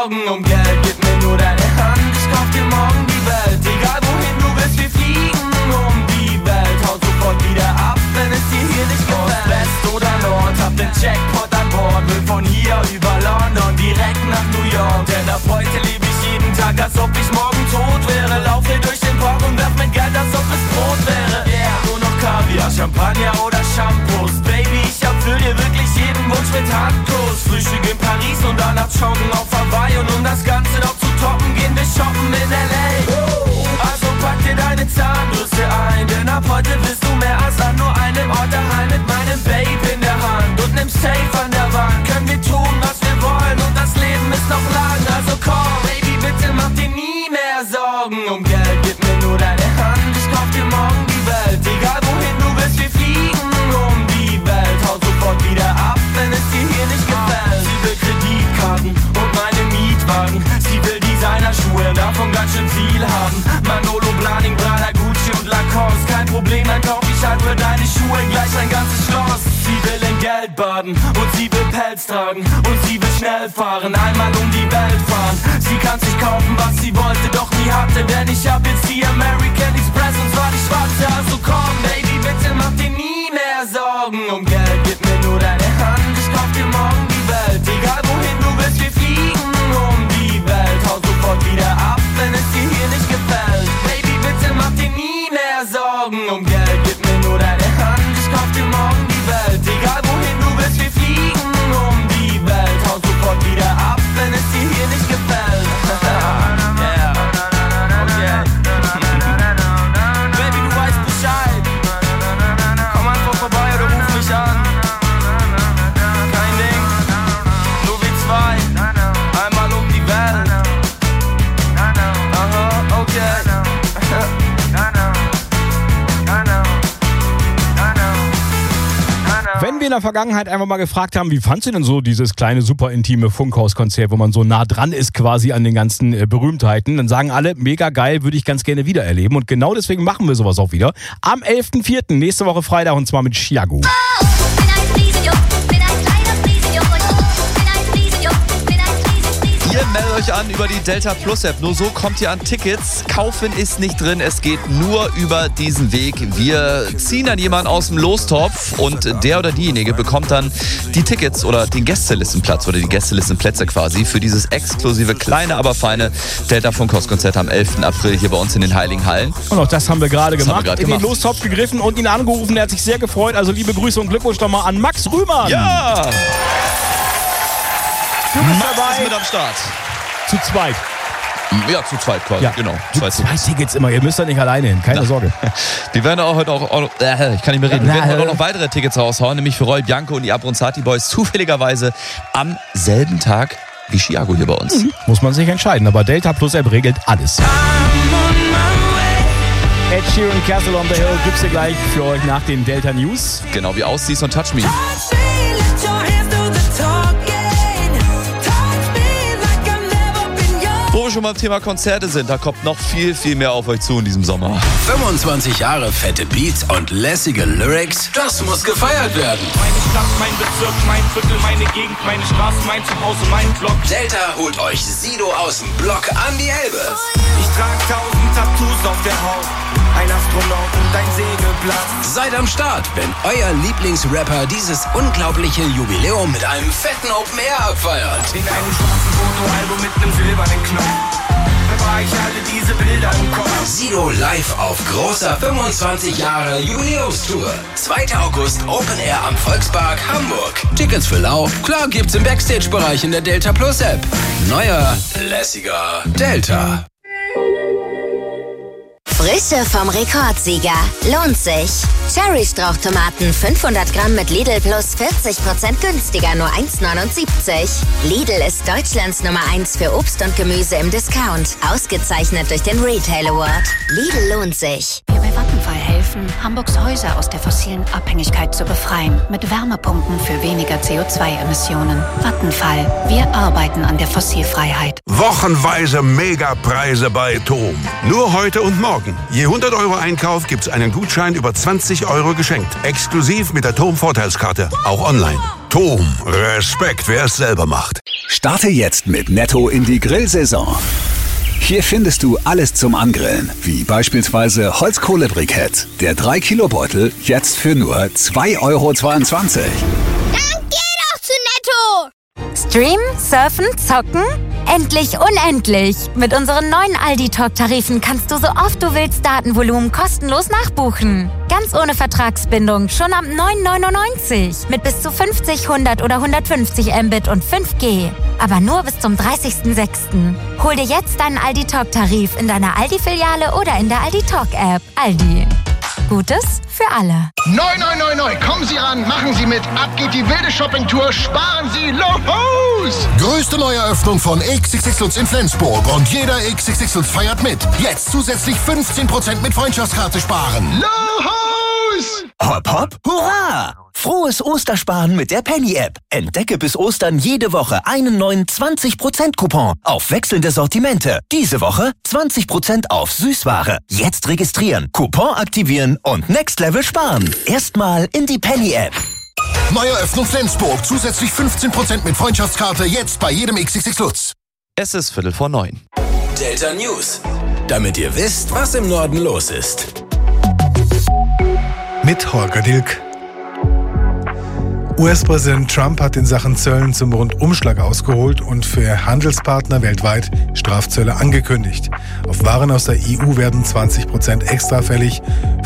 Speaker 3: Sorgen um Geld. Gib mir nur deine Hand, ich kauf dir morgen die Welt. Egal wohin du willst, wir fliegen um die Welt. Hau sofort wieder ab, wenn es dir hier nicht gefällt. West oder Nord, hab den Jackpot an Bord. Will von hier über London direkt nach New York. Denn ab heute lebe ich jeden Tag, als ob ich morgen tot wäre. Laufe durch den Park und werf mit Geld, als ob es Brot wäre. Yeah, nur noch Kaviar, Champagner oder Shampoos. Baby, ich erfüll dir wirklich jeden Wunsch mit Handkuss. Frühstück in Paris und danach joggen auf Hawaii. Und um das Ganze noch zu toppen, gehen wir shoppen in L.A. Also pack dir deine Zahnbürste ein, denn ab heute bist du mehr als an nur einem Ort daheim. Mit meinem Babe in der Hand und nem Safe an der Wand können wir tun, was wir wollen, und das Leben ist noch lang. Also komm, Baby, bitte mach dir nie mehr Sorgen um Geld. Gib mir nur deine Hand, ich kauf dir morgen die Welt. Egal wohin du willst, wir fliegen um die Welt. Hau sofort wieder ab, wenn es dir hier nicht gefällt. Sie will Kreditkarten und meine Mietwagen. Sie will Designerschuhe, davon ganz schön viel haben. Manolo, Blahnik, Prada, Gucci und Lacoste. Kein Problem, dann kauf ich halt für deine Schuhe gleich ein ganzes Schloss. Sie will in Geld baden und sie will Pelz tragen und sie will schnell fahren, einmal um die Welt fahren. Sie kann sich kaufen, was sie wollte, doch nie hatte, denn ich hab jetzt die American Express und zwar die schwarze. Also komm, Baby, bitte mach dir nie mehr Sorgen um Geld. Gib mir nur deine Hand, ich kauf dir morgen die Welt. Egal wohin du willst, wir fliegen um die Welt. Hau sofort wieder ab, wenn es dir hier nicht gefällt. Baby, bitte mach dir nie mehr Sorgen um Geld. Gib mir nur deine Hand, ich kauf dir morgen die Welt. Egal wohin du willst, wir fliegen um die Welt. Hau sofort wieder ab, wenn es dir hier nicht gefällt. Yeah. Okay. Baby, du weißt Bescheid. Komm einfach vorbei oder ruf mich an. Kein Ding, nur wir zwei. Einmal um die Welt. Aha, okay.
Speaker 5: Wenn wir in der Vergangenheit einfach mal gefragt haben, wie fandst du denn so dieses kleine, super intime Funkhauskonzert, wo man so nah dran ist quasi an den ganzen Berühmtheiten, dann sagen alle, mega geil, würde ich ganz gerne wieder erleben. Und genau deswegen machen wir sowas auch wieder. Am 11.04. nächste Woche Freitag, und zwar mit Chiago.
Speaker 6: Ihr meldet euch an über die Delta Plus App. Nur so kommt ihr an Tickets. Kaufen ist nicht drin. Es geht nur über diesen Weg. Wir ziehen dann jemanden aus dem Lostopf und der oder diejenige bekommt dann die Tickets oder den Gästelistenplatz oder die Gästelistenplätze quasi für dieses exklusive, kleine, aber feine Delta Funkhauskonzert am 11. April hier bei uns in den Heiligen Hallen.
Speaker 5: Und auch das haben wir gerade gemacht. In den Lostopf gegriffen und ihn angerufen. Er hat sich sehr gefreut. Also liebe Grüße und Glückwunsch nochmal an Max Rühmann.
Speaker 6: Ja!
Speaker 5: Du bist
Speaker 6: Max
Speaker 5: dabei.
Speaker 6: ist mit am Start.
Speaker 5: Zu zweit.
Speaker 6: Ja, zu zweit quasi,
Speaker 5: Ja,
Speaker 6: genau.
Speaker 5: Zwei Tickets immer, ihr müsst da nicht alleine hin, keine Sorge.
Speaker 6: Wir werden heute auch ich kann nicht mehr reden. Wir werden heute auch noch weitere Tickets raushauen, nämlich für Roy Bianco und die Abronzati Boys zufälligerweise am selben Tag wie Chiago hier bei uns.
Speaker 5: Muss man sich entscheiden, aber Delta Plus App regelt alles. Ed Sheeran, Castle on the Hill gibt's hier gleich für euch nach den Delta News.
Speaker 6: Genau wie Aussiehst und Touch Me. Wo wir schon beim Thema Konzerte sind, da kommt noch viel, viel mehr auf euch zu in diesem Sommer.
Speaker 1: 25 Jahre fette Beats und lässige Lyrics, das muss gefeiert werden.
Speaker 19: Meine Stadt, mein Bezirk, mein Viertel, meine Gegend, meine Straße, mein Zuhause, mein Block.
Speaker 1: Delta holt euch Sido aus dem Block an die Elbe.
Speaker 3: Ich trag 1000 Tattoos auf der Haut, ein Astronaut und ein Segelblatt.
Speaker 1: Seid am Start, wenn euer Lieblingsrapper dieses unglaubliche Jubiläum mit einem fetten Open Air abfeiert.
Speaker 3: In einem schwarzen Fotoalbum mit einem silbernen Knopf bewahre ich alle diese Bilder im Kopf.
Speaker 1: Sido live auf großer 25 Jahre Jubiläumstour. 2. August Open Air am Volkspark Hamburg. Tickets für lau, klar gibt's im Backstage-Bereich in der Delta Plus App. Neuer, lässiger Delta.
Speaker 21: Frische vom Rekordsieger. Lohnt sich. Cherry-Strauchtomaten 500 Gramm mit Lidl plus 40% günstiger, nur 1,79. Lidl ist Deutschlands Nummer 1 für Obst und Gemüse im Discount. Ausgezeichnet durch den Retail Award. Lidl lohnt sich.
Speaker 22: Wir bei Vattenfall helfen, Hamburgs Häuser aus der fossilen Abhängigkeit zu befreien. Mit Wärmepumpen für weniger CO2-Emissionen. Vattenfall. Wir arbeiten an der Fossilfreiheit.
Speaker 9: Wochenweise Megapreise bei TOM. Nur heute und morgen. Je 100 € Einkauf gibt's einen Gutschein über 20 € geschenkt. Exklusiv mit der TOM Vorteilskarte. Auch online. TOM. Respekt, wer es selber macht.
Speaker 2: Starte jetzt mit Netto in die Grillsaison. Hier findest du alles zum Angrillen, wie beispielsweise Holzkohlebrikett. Der 3-Kilo-Beutel jetzt für nur 2,22 Euro.
Speaker 21: Dann geh doch zu Netto! Streamen, surfen, zocken? Endlich unendlich! Mit unseren neuen Aldi-Talk-Tarifen kannst du so oft du willst Datenvolumen kostenlos nachbuchen. Ganz ohne Vertragsbindung, schon ab 9,99. Mit bis zu 50, 100 oder 150 Mbit und 5G. Aber nur bis zum 30.06. Hol dir jetzt deinen Aldi-Talk-Tarif in deiner Aldi-Filiale oder in der Aldi-Talk-App. Aldi. Gutes für alle.
Speaker 10: Neu. Kommen Sie ran, machen Sie mit. Ab geht die wilde Shoppingtour. Sparen Sie los!
Speaker 23: Größte Neueröffnung von XXX Lutz in Flensburg. Und jeder XXX Lutz feiert mit. Jetzt zusätzlich 15% mit Freundschaftskarte sparen.
Speaker 10: Los!
Speaker 12: Hopp, hopp, hurra! Frohes Ostersparen mit der Penny-App. Entdecke bis Ostern jede Woche einen neuen 20%-Coupon auf wechselnde Sortimente. Diese Woche 20% auf Süßware. Jetzt registrieren, Coupon aktivieren und Next Level sparen. Erstmal in die Penny-App.
Speaker 23: Neueröffnung Flensburg. Zusätzlich 15% mit Freundschaftskarte. Jetzt bei jedem XXX Lutz.
Speaker 6: Es ist 8:45.
Speaker 1: Delta News. Damit ihr wisst, was im Norden los ist.
Speaker 13: Mit Holger Dilk. US-Präsident Trump hat in Sachen Zöllen zum Rundumschlag ausgeholt und für Handelspartner weltweit Strafzölle angekündigt. Auf Waren aus der EU werden 20% extra fällig,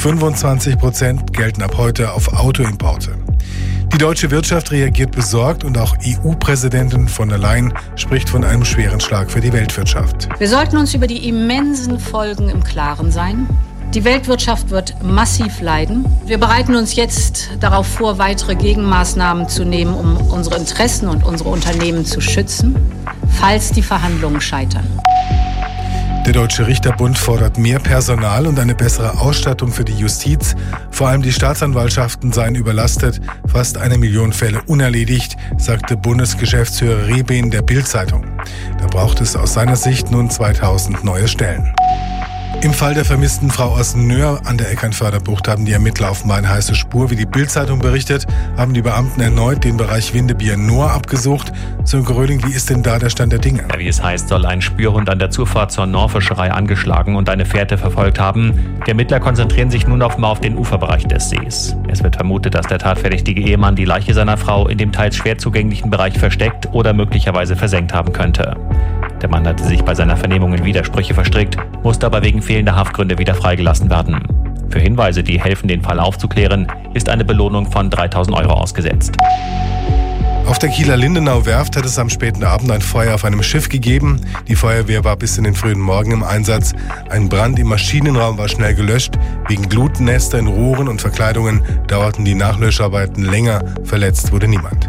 Speaker 13: 25% gelten ab heute auf Autoimporte. Die deutsche Wirtschaft reagiert besorgt und auch EU-Präsidentin von der Leyen spricht von einem schweren Schlag für die Weltwirtschaft.
Speaker 24: Wir sollten uns über die immensen Folgen im Klaren sein. Die Weltwirtschaft wird massiv leiden. Wir bereiten uns jetzt darauf vor, weitere Gegenmaßnahmen zu nehmen, um unsere Interessen und unsere Unternehmen zu schützen, falls die Verhandlungen scheitern.
Speaker 13: Der Deutsche Richterbund fordert mehr Personal und eine bessere Ausstattung für die Justiz. Vor allem die Staatsanwaltschaften seien überlastet, fast 1 Million Fälle unerledigt, sagte Bundesgeschäftsführer Rehben der Bild-Zeitung. Da braucht es aus seiner Sicht nun 2000 neue Stellen. Im Fall der vermissten Frau aus Nöhr an der Eckernförder-Bucht haben die Ermittler offenbar eine heiße Spur. Wie die Bild-Zeitung berichtet, haben die Beamten erneut den Bereich Windebier-Noor abgesucht. Sönke Röhling, wie ist denn da der Stand der Dinge?
Speaker 25: Ja, wie es heißt, soll ein Spürhund an der Zufahrt zur Noorfischerei angeschlagen und eine Fährte verfolgt haben. Die Ermittler konzentrieren sich nun offenbar auf den Uferbereich des Sees. Es wird vermutet, dass der tatverdächtige Ehemann die Leiche seiner Frau in dem teils schwer zugänglichen Bereich versteckt oder möglicherweise versenkt haben könnte. Der Mann hatte sich bei seiner Vernehmung in Widersprüche verstrickt, musste aber wegen fehlender Haftgründe wieder freigelassen werden. Für Hinweise, die helfen, den Fall aufzuklären, ist eine Belohnung von 3.000 Euro ausgesetzt.
Speaker 13: Auf der Kieler Lindenau-Werft hat es am späten Abend ein Feuer auf einem Schiff gegeben. Die Feuerwehr war bis in den frühen Morgen im Einsatz. Ein Brand im Maschinenraum war schnell gelöscht. Wegen Glutnester in Rohren und Verkleidungen dauerten die Nachlöscharbeiten länger. Verletzt wurde niemand.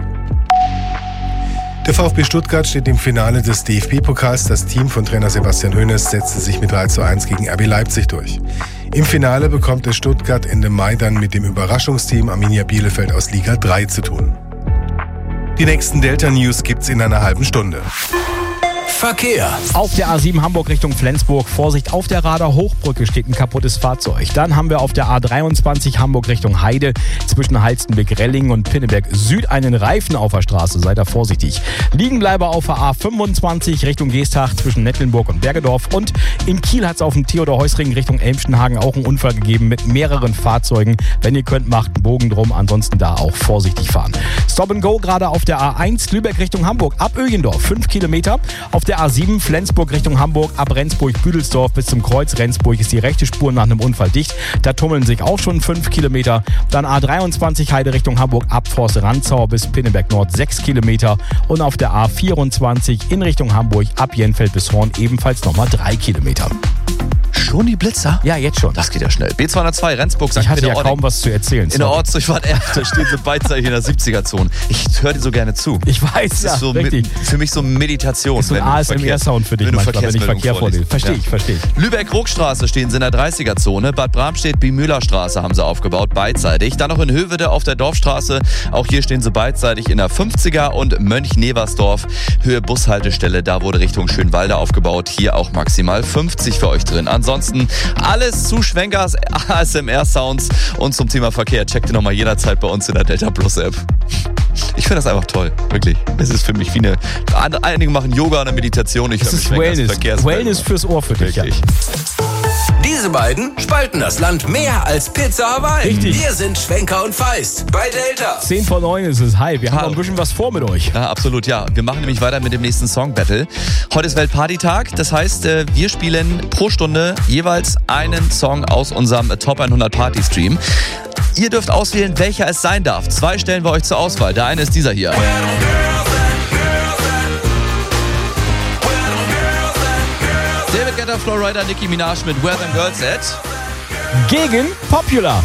Speaker 13: Der VfB Stuttgart steht im Finale des DFB-Pokals. Das Team von Trainer Sebastian Hoeneß setzte sich mit 3:1 gegen RB Leipzig durch. Im Finale bekommt es Stuttgart Ende Mai dann mit dem Überraschungsteam Arminia Bielefeld aus Liga 3 zu tun. Die nächsten Delta-News gibt's in einer halben Stunde.
Speaker 1: Verkehr.
Speaker 5: Auf der A7 Hamburg Richtung Flensburg. Vorsicht, auf der Rader Hochbrücke steht ein kaputtes Fahrzeug. Dann haben wir auf der A23 Hamburg Richtung Heide zwischen Halstenbeck-Rellingen und Pinneberg Süd einen Reifen auf der Straße. Seid da vorsichtig. Liegenbleiber auf der A25 Richtung Geestach zwischen Nettlenburg und Bergedorf. Und in Kiel hat es auf dem Theodor-Heuss-Ring Richtung Elmstenhagen auch einen Unfall gegeben mit mehreren Fahrzeugen. Wenn ihr könnt, macht einen Bogen drum. Ansonsten da auch vorsichtig fahren. Stop and Go gerade auf der A1 Lübeck Richtung Hamburg ab Öjendorf 5 Kilometer. Auf der A7 Flensburg Richtung Hamburg ab Rendsburg-Büdelsdorf bis zum Kreuz Rendsburg ist die rechte Spur nach einem Unfall dicht. Da tummeln sich auch schon 5 Kilometer. Dann A23 Heide Richtung Hamburg ab Forst-Rantzau bis Pinneberg Nord 6 Kilometer. Und auf der A24 in Richtung Hamburg ab Jenfeld bis Horn ebenfalls nochmal 3 Kilometer.
Speaker 6: Schon die Blitzer?
Speaker 5: Ja, jetzt schon.
Speaker 6: Das geht ja schnell. B202 Rendsburg sagt
Speaker 5: ich hatte ja
Speaker 6: Ording.
Speaker 5: kaum was zu erzählen.
Speaker 6: In der Ortsdurchfahrt da stehen so beidseitig in der 70er-Zone. Ich höre dir so gerne zu.
Speaker 5: Ich weiß,
Speaker 6: das
Speaker 5: ja,
Speaker 6: ist so
Speaker 5: richtig.
Speaker 6: Für mich so Meditation.
Speaker 5: Ist so ein ASMR-Sound für dich manchmal, wenn ich Verkehr vorlese. Verstehe ich.
Speaker 6: Lübeck-Ruckstraße stehen sie in der 30er-Zone. Bad Bramstedt, Bimühlerstraße haben sie aufgebaut, beidseitig. Dann noch in Höveде auf der Dorfstraße. Auch hier stehen sie beidseitig in der 50er. Und Mönch-Neversdorf, Höhe Bushaltestelle. Da wurde Richtung Schönwalde aufgebaut. Hier auch maximal 50 für euch drin. Ansonsten alles zu Schwenkers ASMR-Sounds und zum Thema Verkehr. Checkt ihr nochmal jederzeit bei uns in der Delta Plus App. Ich finde das einfach toll, wirklich. Es ist für mich wie eine... Einige machen Yoga, eine Meditation.
Speaker 5: Es ist Wellness. Wellness fürs Ohr für dich.
Speaker 6: Wirklich.
Speaker 1: Diese beiden spalten das Land mehr als Pizza Hawaii.
Speaker 5: Richtig.
Speaker 1: Wir sind Schwenker und Feist bei Delta.
Speaker 5: 10 vor 9 ist es. Hi, wir haben noch ein bisschen was vor mit euch.
Speaker 6: Ja, absolut, ja. Wir machen nämlich weiter mit dem nächsten Song-Battle. Heute ist Weltpartytag. Das heißt, wir spielen pro Stunde jeweils einen Song aus unserem Top 100 Party-Stream. Ihr dürft auswählen, welcher es sein darf. 2 stellen wir euch zur Auswahl. Der eine ist dieser hier. David Guetta, Flowrider, Nicki Minaj mit Where Them Girls At.
Speaker 5: Gegen Popular.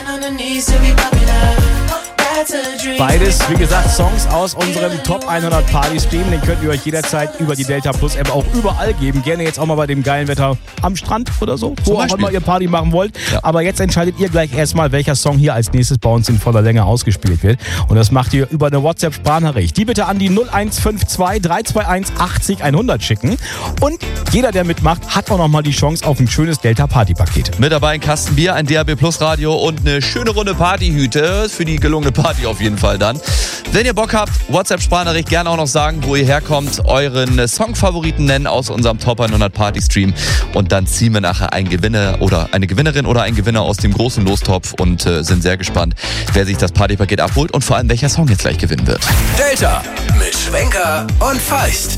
Speaker 5: Beides, wie gesagt, Songs aus unserem Top 100 Party-Stream. Den könnt ihr euch jederzeit über die Delta Plus App auch überall geben. Gerne jetzt auch mal bei dem geilen Wetter am Strand oder so, wo auch immer ihr Party machen wollt. Ja. Aber jetzt entscheidet ihr gleich erstmal, welcher Song hier als nächstes bei uns in voller Länge ausgespielt wird. Und das macht ihr über eine WhatsApp-Sprachnachricht. Die bitte an die 0152 321 80 100 schicken. Und jeder, der mitmacht, hat auch nochmal die Chance auf ein schönes Delta-Party-Paket.
Speaker 6: Mit dabei ein Kasten Bier, ein DAB Plus Radio und eine schöne Runde Partyhüte für die gelungene Party auf jeden Fall dann. Wenn ihr Bock habt, WhatsApp-Sprachnachricht gerne auch noch sagen, wo ihr herkommt, euren Songfavoriten nennen aus unserem Top 100 Party-Stream und dann ziehen wir nachher einen Gewinner oder eine Gewinnerin oder einen Gewinner aus dem großen Lostopf und sind sehr gespannt, wer sich das Partypaket abholt und vor allem welcher Song jetzt gleich gewinnen wird.
Speaker 1: Delta mit Schwenker und Feist.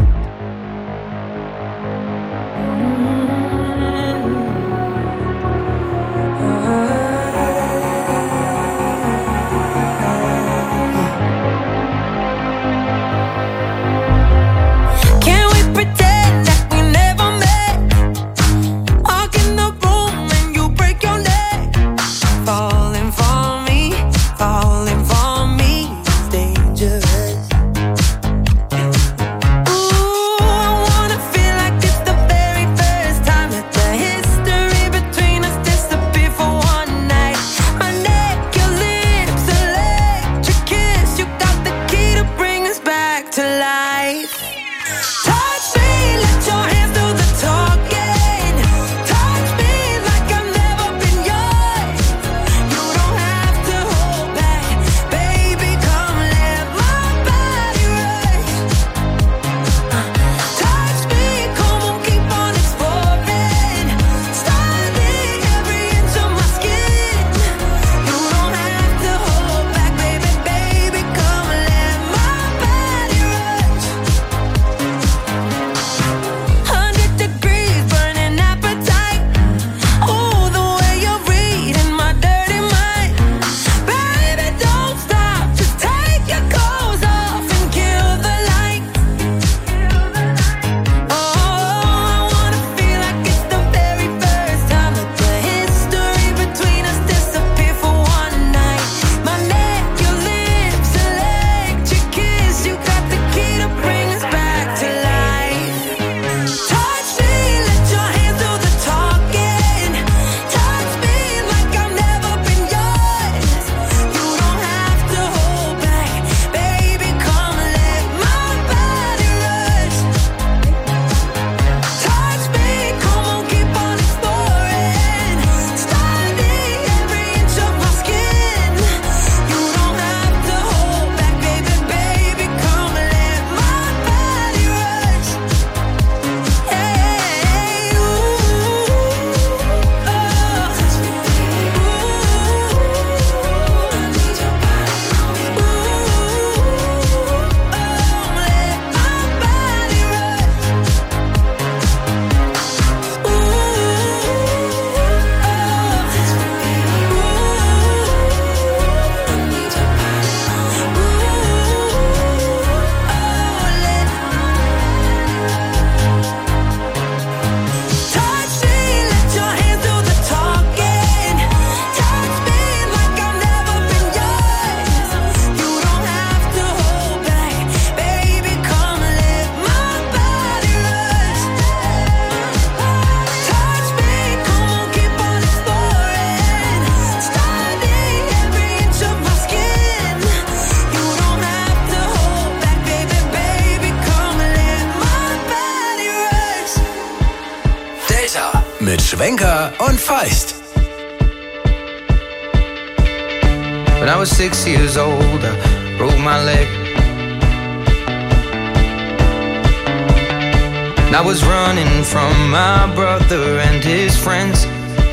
Speaker 1: mit Schwenker und Feist.
Speaker 8: When I was 6 years old, I
Speaker 4: broke my leg. I was running from my brother and his friends,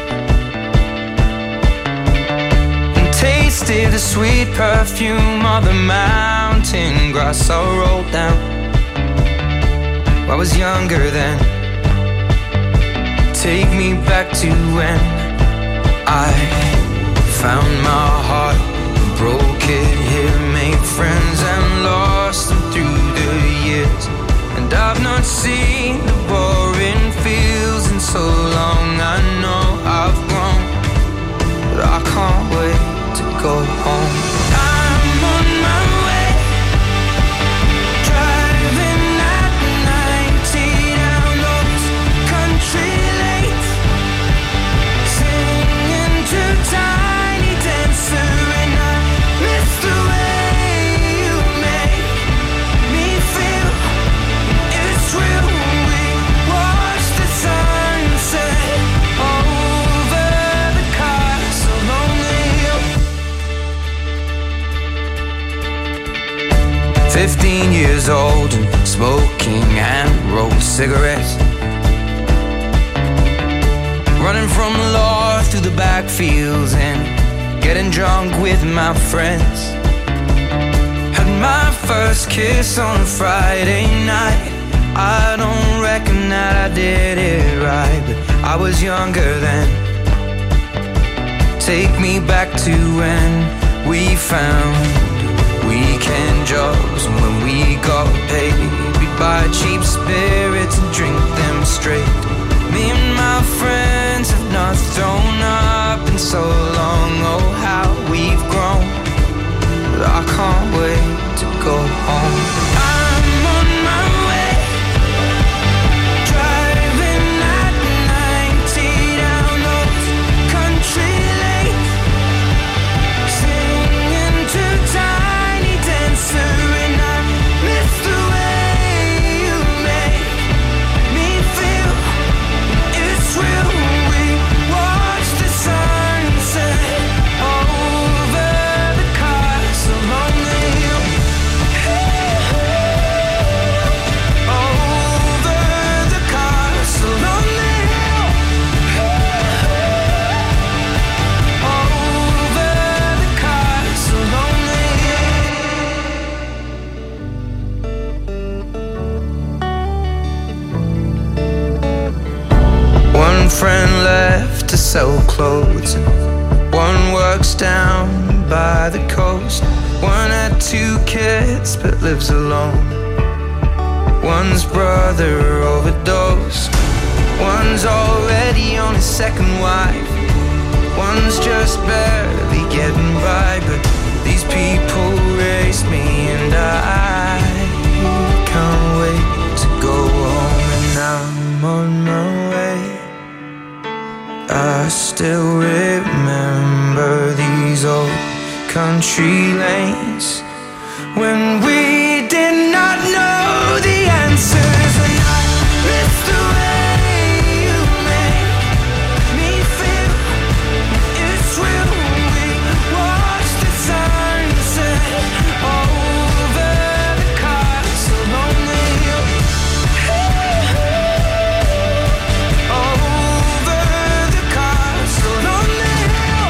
Speaker 4: and tasted the sweet perfume of the mountain grass I rolled down. I was younger then. Take me back to when I found my heart, broke it here, made friends and lost them through the years. And I've not seen the boring fields in so long. I know I've grown, but I can't wait to go home. I'm on my way, driving at 90 down those country lanes, singing to Tiny Dancer, and I miss the way you make me feel. It's real when we watch the sunset over the castle on the hill. 15 years old and smoking hand-rolled cigarettes, running from the law through the backfields and getting drunk with my friends. Had my first kiss on a Friday night. I don't reckon that I did it right, but I was younger then. Take me back to when we found weekend jobs, and when we got paid, we'd buy cheap spirits and drink them straight. Me and my friends have not thrown up in so long. Oh, how we've grown, but I can't wait to go home. I'm on my way, driving at 90 down those country lanes, singing to Tiny Dancer, and I miss the way you make me feel. It's real when we watch the sunset over the castle on the hill. Over the castle on the hill. Over the castle on the hill. One friend left to sell clothes, and one works down by the coast. One had 2 kids but lives alone. One's brother overdosed. One's already on his second wife. One's just barely getting by, but these people raised me, and I can't wait to go home. And I'm on my way. I still remember these old country lanes when we did not know the answers, and I miss the way you make me feel. It's real when we watch the sunset over the castle on the hill. Over the castle on the hill.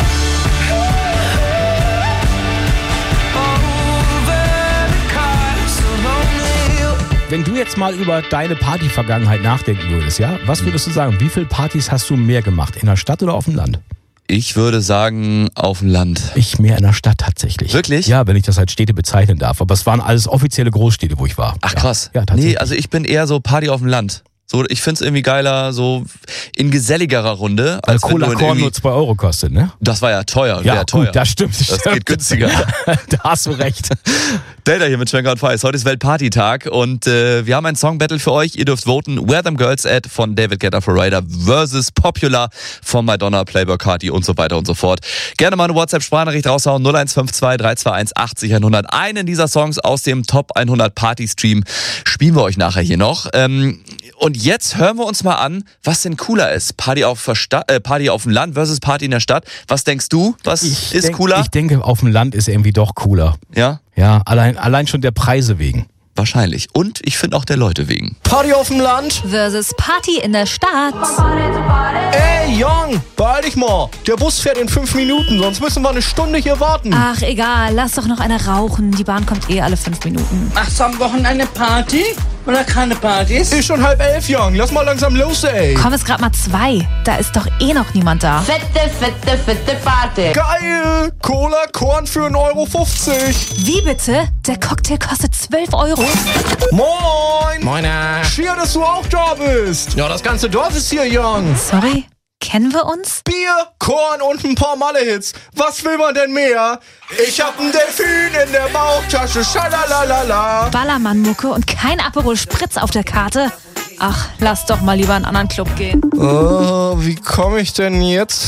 Speaker 4: Over the castle on the hill.
Speaker 5: Wenn du jetzt mal über deine Party-Vergangenheit nachdenken würdest, ja, was würdest du sagen? Wie viele Partys hast du mehr gemacht? In der Stadt oder auf dem Land?
Speaker 6: Ich würde sagen, auf dem Land.
Speaker 5: Ich mehr in der Stadt tatsächlich.
Speaker 6: Wirklich?
Speaker 5: Ja, wenn ich das als Städte bezeichnen darf. Aber es waren alles offizielle Großstädte, wo ich war.
Speaker 6: Ach krass.
Speaker 5: Ja, tatsächlich.
Speaker 6: Nee, also ich bin eher so Party auf dem Land. So, ich find's irgendwie geiler, so in geselligerer Runde.
Speaker 5: Weil
Speaker 6: Als wenn
Speaker 5: Cola
Speaker 6: du in
Speaker 5: Korn
Speaker 6: irgendwie-
Speaker 5: nur 2 Euro kostet, ne?
Speaker 6: Das war ja teuer.
Speaker 5: Ja,
Speaker 6: wär teuer.
Speaker 5: gut, das stimmt.
Speaker 6: Das geht günstiger.
Speaker 5: Da hast du recht.
Speaker 6: Data hier mit Schwenker und Feist. Heute ist Weltpartytag und wir haben ein Song-Battle für euch. Ihr dürft voten. Where Them Girls At von David Guetta for Rider versus Popular von Madonna, Playboi Carti und so weiter und so fort. Gerne mal eine WhatsApp-Sprachnachricht raushauen. 0152 321 80 100. Einen dieser Songs aus dem Top 100 Party-Stream spielen wir euch nachher hier noch. Und jetzt hören wir uns mal an, was denn cooler ist. Party auf dem Land versus Party in der Stadt. Was denkst du? Was ist cooler?
Speaker 5: Ich denke, auf dem Land ist irgendwie doch cooler.
Speaker 6: Ja?
Speaker 5: Ja, allein schon der Preise wegen.
Speaker 6: Wahrscheinlich. Und ich finde auch der Leute wegen.
Speaker 11: Party auf dem Land
Speaker 21: versus Party in der Stadt.
Speaker 11: Ey, Young, beeil dich mal. Der Bus fährt in 5 Minuten, sonst müssen wir eine Stunde hier warten.
Speaker 21: Ach, egal. Lass doch noch eine rauchen. Die Bahn kommt alle 5 Minuten.
Speaker 15: Machst du am Wochenende Party? Oder keine Partys?
Speaker 11: Ist schon 10:30, Young. Lass mal langsam los, ey.
Speaker 21: Komm, ist grad mal 2. Da ist doch noch niemand da.
Speaker 15: Fette Party.
Speaker 11: Geil! Cola, Korn für 1,50 €.
Speaker 21: Wie bitte? Der Cocktail kostet 12 €.
Speaker 11: Moin!
Speaker 15: Moiner.
Speaker 11: Schön, dass du auch da bist. Ja, das ganze Dorf ist hier, Young.
Speaker 21: Sorry? Kennen wir uns?
Speaker 11: Bier, Korn und ein paar Malle-Hits. Was will man denn mehr? Ich hab einen Delfin in der Bauchtasche, schalalalala.
Speaker 21: Ballermann-Mucke und kein Aperol Spritz auf der Karte? Ach, lass doch mal lieber in einen anderen Club gehen.
Speaker 11: Wie komme ich denn jetzt